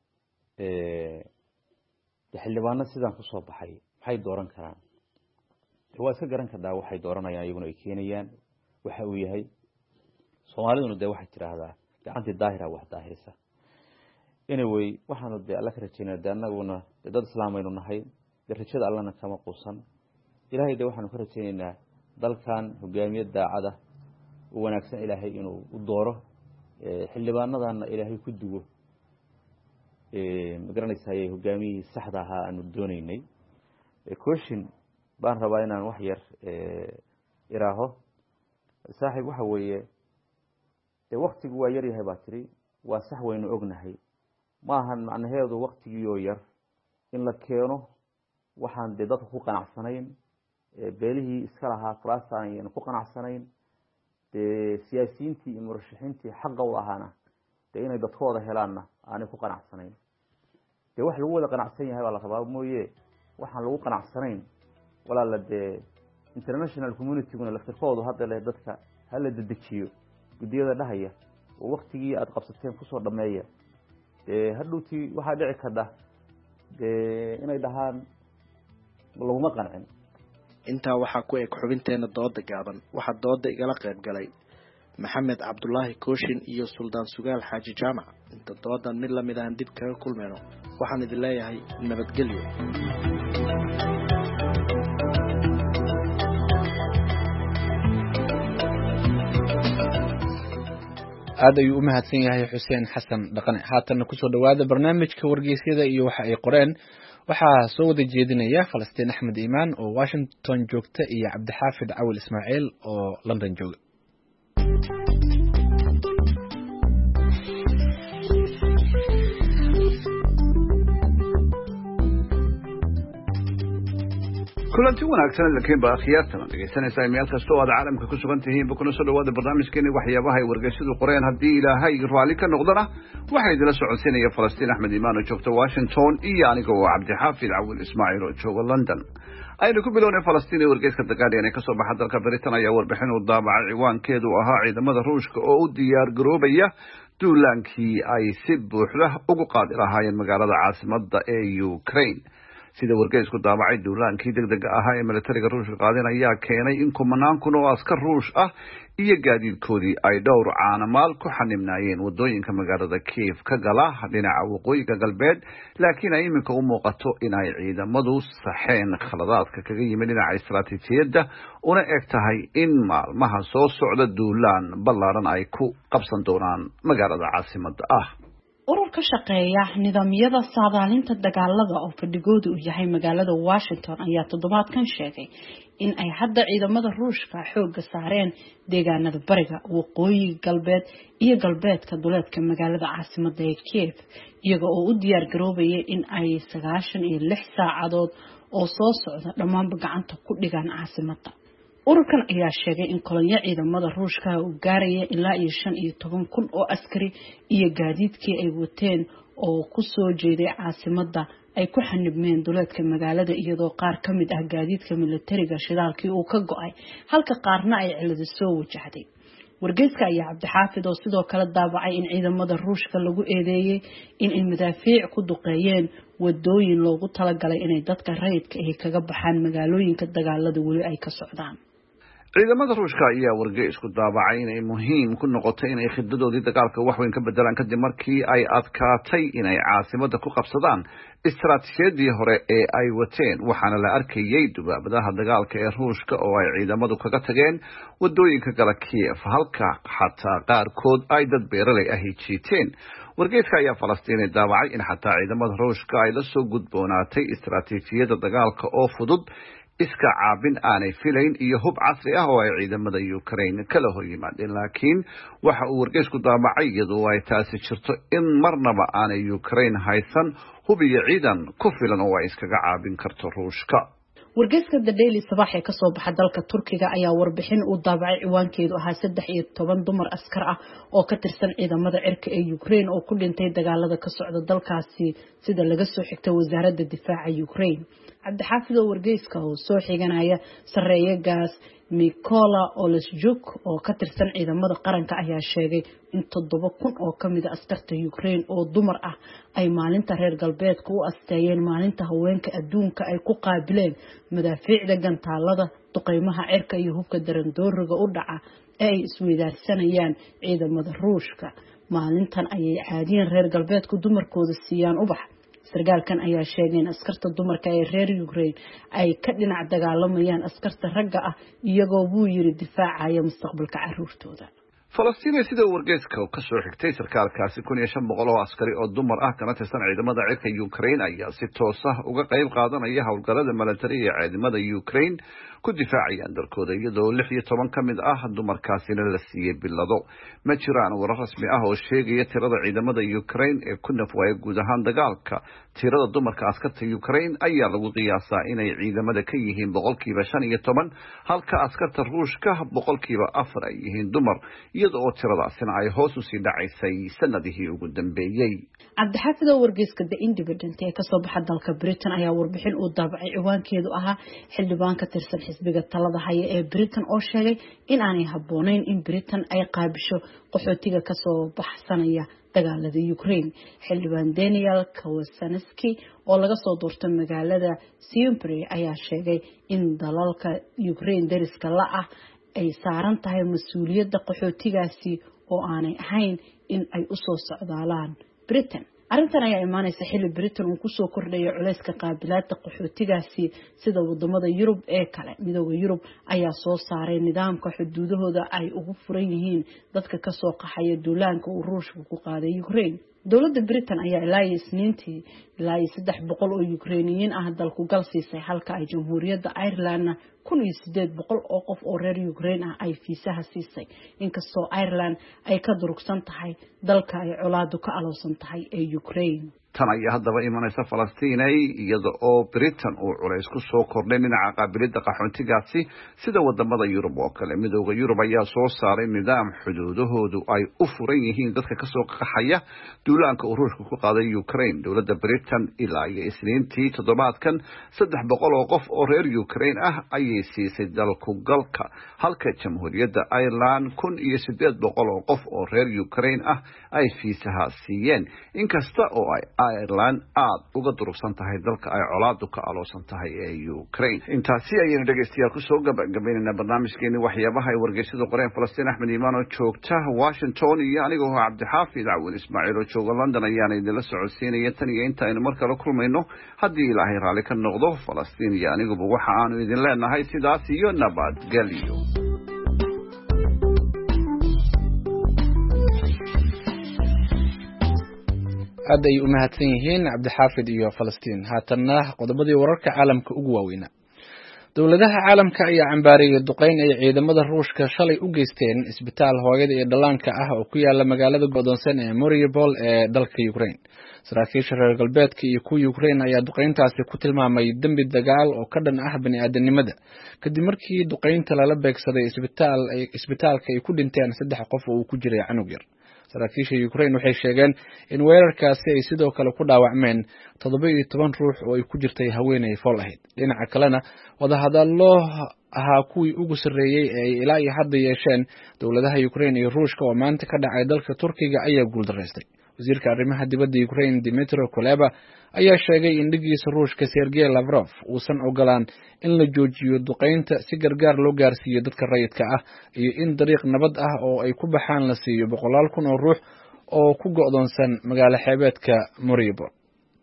xildhibaano sidaan ku soo baxay waxay dooran karaan waa iska garan kartaa waxay dooranayaan iyaguna ay keenayaan waxa uu yahay Soomaaliduna dee waxay tiraahdaa gacantii daahira wax daahirisa anyway waxaanu dee alla ka rajaynaa dee annaguna dad islaamaynu nahay dee rajada allana kama quusan ilaahay dee waxaanu ka rajaynaynaa dalkan hogaamiyad daacada u wanaagsan ilaahay inuu u dooro xildhibaanadana ilaahay ku duwo ma garanaysaa hogaamiyihii saxda ahaa aanu doonaynay Kooshin baan rabaa inaan wax yar iraaho saaxiib waxa weeye waqtigu waa yar yahay baa tiri waa sax waynu ognahay ma ahan macnaheedu waqtigiioo yar in la keeno waxaan dee dadka ku qanacsanayn beelihii iska lahaa kuraasaan ayaynu ku qanacsanayn dee siyaasiyiintii iyo murashaxiintii xaqa u ahaana dee inay dadkooda helaanna aanay ku qanacsanayn dee wax lagu wada qanacsan yahay baa la rabaa mooye waxaan lagu qanacsanayn walaala dee international communityguna laftirkoodu hadda leh dadka hala dedejiyo guddiyada dhahaya oo waqtigii aad qabsateen kusoo dhameeya dee hadhowtii waxaa dhici karta dee inay dhahaan laguma qancin intaa waxaa ku eg xubinteena dooda gaaban waxaa dooda igala qayb galay Maxamed Cabdullaahi Kooshin iyo Suldaan Sugaal Xaaji Jaamac inta doodan mid lamid ah dib kaga kulmayno waxaan idin leeyahay nabadgelyo aad ayuu u mahadsan yahay Xuseen Xasan Dhaqane haatan ku soo dhawaada barnaamijka wargeysyada iyo waxa ay qoreen waxaa soo wada jeedinaya Falastiin Axmed Iimaan oo Washington joogta iyo Cabdixaafid Cawil Ismaaciil oo London jooga kulanti wanaagsan laakiin baa khiyaartan dhageysanaysaa meel kasta oo aad caalamka ku sugan tihiin kuna soo dhawaada barnaamijkeena waxyaabaha ay wargeysyadu qoreen haddii ilaahay raali ka noqdana waxay idila socodsiinaya Falastiin Axmed Iimaan oo joogta Washington iyo aniga oo Cabdixaafid Cawil Ismaaciil oo jooga London aynu ku bilownay Falastiin ee wargeyska The Guardian ee ka soo baxa dalka Britain ayaa warbixin u daabacay ciwaankeedu ahaa ciidamada Ruushka oo u diyaar garoobaya duulaankii ay si buuxda ugu qaadi lahaayeen magaalada caasimadda ee Ukraine sida wargeysku daabacay duulaankii degdega ahaa ee militariga Ruushka qaadeen ayaa keenay in kumanaan kun oo askar Ruush ah iyo gaadiidkoodii ay dhowr caanamaal ku xanibnaayeen wadooyinka magaalada Kiev ka gala dhinaca waqooyiga galbeed laakiin ay iminka u muuqato in ay ciidamadu saxeen khaladaadka kaga yimid dhinaca istaraatiijiyadda una eg tahay in maalmaha soo socda duulaan ballaaran ay ku qabsan doonaan magaalada caasimadda ah urur ka shaqeeya nidaamyada saadaalinta dagaalada oo fadhigoodu uu yahay magaalada Washington ayaa toddobaadkan sheegay in ay hadda ciidamada Ruushka xooga saareen deegaanada bariga waqooyi galbeed iyo galbeedka duleedka magaalada caasimadda ee Kiev iyaga oo u diyaar garoobaya in ay 96 saacadood oo soo socda dhammaanba gacanta ku dhigaan caasimadda ururkan ayaa sheegay in kolonyo ciidamada Ruushka uu gaaraya ilaa 15,000 oo askari iyo gaadiidkii ay wateen oo ku soo jeeday caasimadda ay ku xanibmeen duleedka magaalada iyadoo qaar ka mid ah gaadiidka militariga shidaalkii uu ka go'ay halka qaarna ay cilad soo wajahday wargeyska ayaa Cabdixaafid oo sidoo kale daabacay in ciidamada Ruushka lagu eedeeyay in ay madaafiic ku duqeeyeen wadooyin loogu talagalay inay dadka rayidka ah kaga baxaan magaalooyinka dagaalada wali ay ka socdaan ciidamada Ruushka ayaa wargeysku daabacay inay muhiim ku noqoto inay khidadoodii dagaalka wax weyn ka bedelaan kadib markii ay adkaatay inay caasimadda ku qabsadaan istaraatiijiyadii hore ee ay wateen waxaana la arkayay dubaabadaha dagaalka ee Ruushka oo ay ciidamadu kaga tageen wadooyinka gala Kiev halka xataa qaarkood ay dad beeraley ah jiiteen wargeyska ayaa Falastiin daabacay in xataa ciidamada Ruushka ay la soo gudboonaatay istaraatiijiyada dagaalka oo fudud iska caabin aanay filayn iyo hub casri ah oo ay ciidamada Ukraine kala hor yimaadeen laakiin waxa uu wargeysku daabacay iyadoo ay taasi jirto in marnaba aanay Ukraine haysan hub iyo ciidan ku filan oo ay iskaga caabin karto Ruushka wargeyska The Daily Sabah ee ka soo baxa dalka Turkiga ayaa warbixin u daabacay ciwaankeedu ahaa 13 dumar askar ah oo ka tirsan ciidamada cirka ee Ukraine oo ku dhintay dagaalada ka socda dalkaasi sida laga soo xigtay wasaaradda difaaca Ukraine cabdixaafid oo wargeyska oo soo xiganaya sareeya gaas Mikola Olesjuk oo ka tirsan ciidamada qaranka ayaa sheegay in 7,000 oo kamid ah askarta Ukraine oo dumar ah ay maalinta reer galbeedka u asteeyeen maalinta haweenka adduunka ay ku qaabileen madaafiicda gantaalada duqeymaha cirka iyo hubka darandooriga u dhaca ee ay isweydaarsanayaan ciidamada Ruushka. maalintan ayay caadiyan reer galbeedku dumarkooda siiyaan ubax. sargaalkan ayaa sheegay in askarta dumarka ee reer Ukraine ay ka dhinac dagaalamayaan askarta ragga ah iyagoo buu yiri difaacaya mustaqbalka carruurtooda. Falastiin sida wargeyska ka soo xigtay sarkaalkaasi 1500 oo askari oo dumar ah kana tirsan ciidamada cirka Ukraine ayaa si toos ah uga qayb qaadanaya hawlgallada militariga ee ciidamada Ukraine ku difaacayaan dalkooda iyadoo 16 kamid ah dumarkaasina la siiyay bilado. ma jiraan warar rasmi ah oo sheegaya tirada ciidamada Ukraine ee ku nafwaaya guud ahaan dagaalka. tirada dumarka askarta Ukraine ayaa lagu qiyaasaa inay ciidamada ka yihiin 15% halka askarta Ruushka 4% ay yihiin dumar iyadoo tiradaasina ay hoos u sii dhacaysay sanadihii ugu dambeeyay. cabdixaafid oo wargeyska The Independent ee ka soo baxa dalka Britain ayaa warbixin uu daabacay ciwaankeedu ahaa xildhibaan ka tirsan xisbiga talada haya ee Britain oo sheegay in aanay habboonayn in Britain ay qaabisho qaxootiga ka soo baxsanaya dagaalada Ukraine. xildhibaan Daniel Kawasanski oo laga soo doortay magaalada Shrewsbury ayaa sheegay in dalalka Ukraine dariska la ah ay saaran tahay mas'uuliyadda qaxootigaasi oo aanay ahayn in ay u soo socdaalaan Britain. arrintan ayaa imaanaysa xilli Britain uu ku soo kordhayo culayska qaabilaadda qaxootigaasi sida wadamada Yurub ee kale. midowga Yurub ayaa soo saaray nidaamka xuduudahooda ay ugu furan yihiin dadka ka soo qaxaya duulaanka uu Ruushku ku qaaday Ukraine. dowladda Britain ayaa ilaa Isniintii ilaa 300 oo Ukrainiyiin ah dalku gal siisay halka ay jamhuuriyadda Ireland 1800 oo qof oo reer Ukraine ah ay fiisaha siisay inkastoo Ireland ay ka durugsan tahay dalka ay colaadu ka alowsan tahay ee Ukraine. tan ayaa haddaba imanaysa Falastiin iyada oo Britain uu culays ku soo kordhay dhinaca qaabilidda qaxootigaasi sida wadamada Yurub oo kale. midowga Yurub ayaa soo saaray nidaam xuduudahoodu ay u furan yihiin dadka ka soo qaxaya duulaanka uu Ruushku ku qaaday Ukraine. dowladda Britain ilaa iyo Isniintii toddobaadkan 300 oo qof oo reer Ukraine ah ayay siisay dalku galka halka jamhuuriyadda Ireland 1800 oo qof oo reer Ukraine ah ay fiisaha siiyeen inkasta oo ay Ireland aad uga durugsan tahay dalka ay colaadu ka aloosan tahay ee Ukraine. intaasi ayaynu dhageystayaal ku soo gabagabeynayna barnaamijkeeni waxyaabaha ay wargeysyada qoreen. Falastiin Axmed Iimaan oo joogta Washington iyo anigoo Cabdixaafid Cawil Ismaaciil oo jooga London ayaan idinla socodsiinaya tan iyo inta aynu mar kale kulmayno haddii Ilaahay raali ka noqdo. Falastiin iyo aniguba waxa aanu idin leenahay sidaas iyo nabadgelyo. aad ay u mahadsan yihiin cabdixaafid iyo Falastiin. haatanna qodobadii wararka caalamka ugu waaweynaa. dowladaha caalamka ayaa cambaareeyay duqeyn ay ciidamada Ruushka shalay u geysteen isbitaal hooyada iyo dhallaanka ah oo ku yaala magaalada go'doonsan ee Mariupol ee dalka Ukraine. saraakiisha reer galbeedka iyo kuwa Ukraine ayaa duqeyntaasi ku tilmaamay dambi dagaal oo ka dhan ah bini'aadanimada kadib markii duqeynta lala beegsaday isbitaalka ay ku dhinteen 3 qof oo ku jiray canug yar. saraakiisha Ukraine waxay sheegeen in weerarkaasi ay sidoo kale ku dhaawacmeen 17 ruux oo ay ku jirtay haweeney fool ahayd. dhinaca kalena wadahadallo ahaa kuwii ugu sarreeyay ee ilaa iyo hadda yeesheen dowladaha Ukraine iyo Ruushka oo maanta ka dhacay dalka Turkiga ayaa guuldareystay. wasiirka arrimaha dibadda Ukraine Dmytro Kuleba ayaa sheegay in dhigiisa Ruushka Sergey Lavrov uusan ogolaan in la joojiyo duqeynta si gargaar loo gaarsiiyo dadka rayidka ah iyo in dariiq nabad ah oo ay ku baxaan la siiyo 100,000 oo ruux oo ku go'doonsan magaalo xeebeedka Mariupol.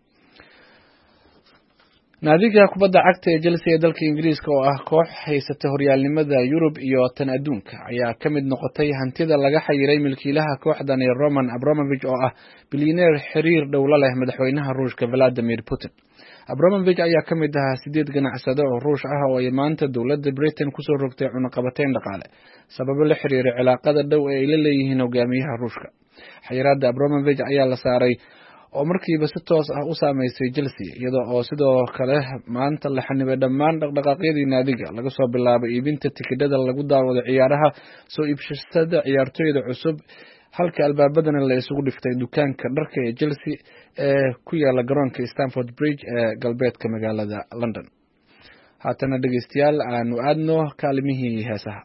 naadiga kubadda cagta ee Chelsea ee dalka Ingiriiska oo ah koox haysata horyaalnimada Yurub iyo tan adduunka ayaa ka mid noqotay hantida laga xayiray milkiilaha kooxdan Roman Abramovich oo ah bilyaneer xiriir dhow la leh madaxweynaha Ruushka Vladimir Putin. Abramovich ayaa ka mid ahaa 8 ganacsade oo Ruush ah oo ay maanta dowladda Britain ku soo rogtay cunaqabateyn dhaqaale sababo la xiriira cilaaqada dhow ee ay la leeyihiin hogaamiyaha Ruushka. xayiraadda Abramovich ayaa la saaray oo markiiba si toos ah u saameysay Chelsea iyadoo oo sidoo kale maanta la xanibay dhammaan dhaqdhaqaaqyadii naadiga laga soo bilaabo iibinta tikidhada lagu daawado ciyaaraha soo iibsashada ciyaartoyda cusub halka albaabadana la isugu dhiftay dukaanka dharka ee Chelsea ee ku yaala garoonka Stamford Bridge ee galbeedka magaalada London. haatana dhegeystayaal aanu aadno kaalimihii heesaha.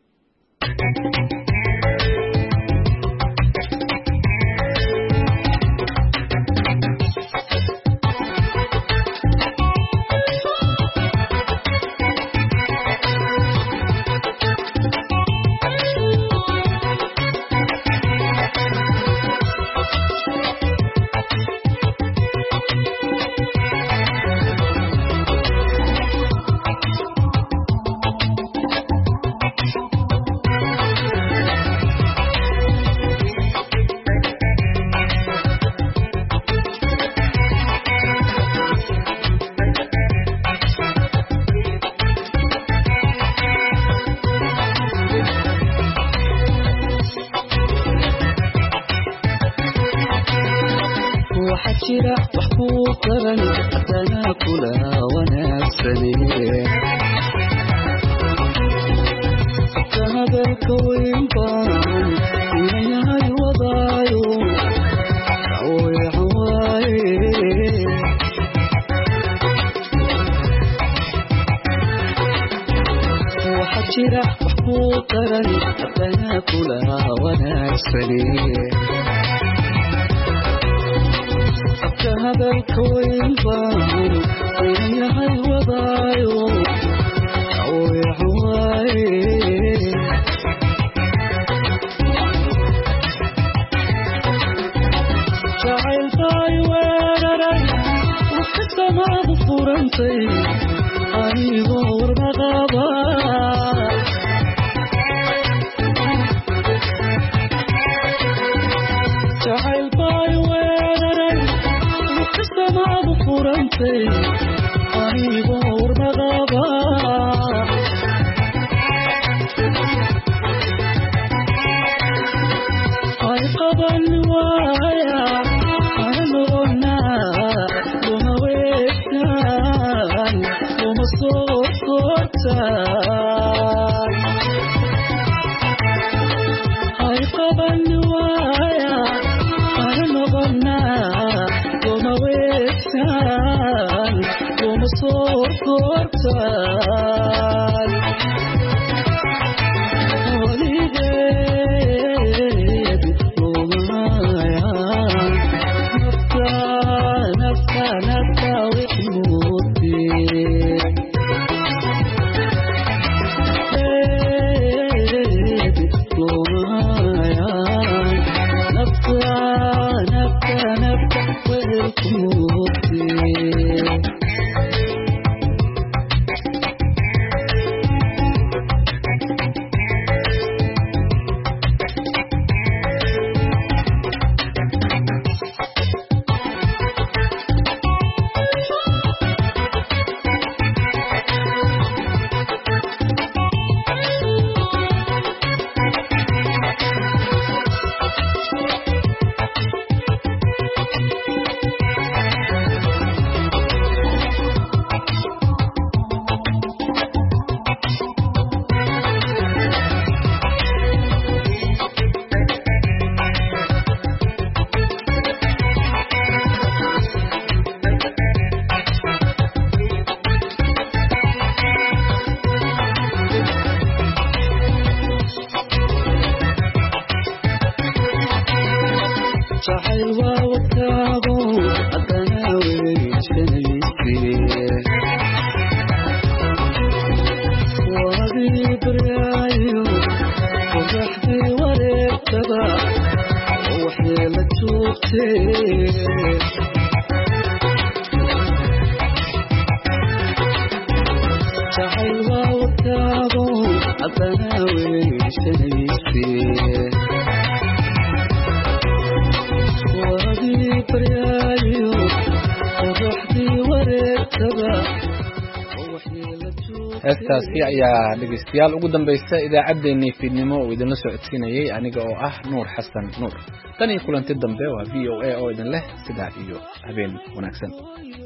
heestaasi ayaa dhegeystayaal ugu dambaysta idaacaddeenii fiidnimo oo idinla socodsiinayay aniga oo ah Nuur Xasan Nuur. tan iyo kulanti dambe waa VOA oo idin leh sidaa iyo habeen wanaagsan.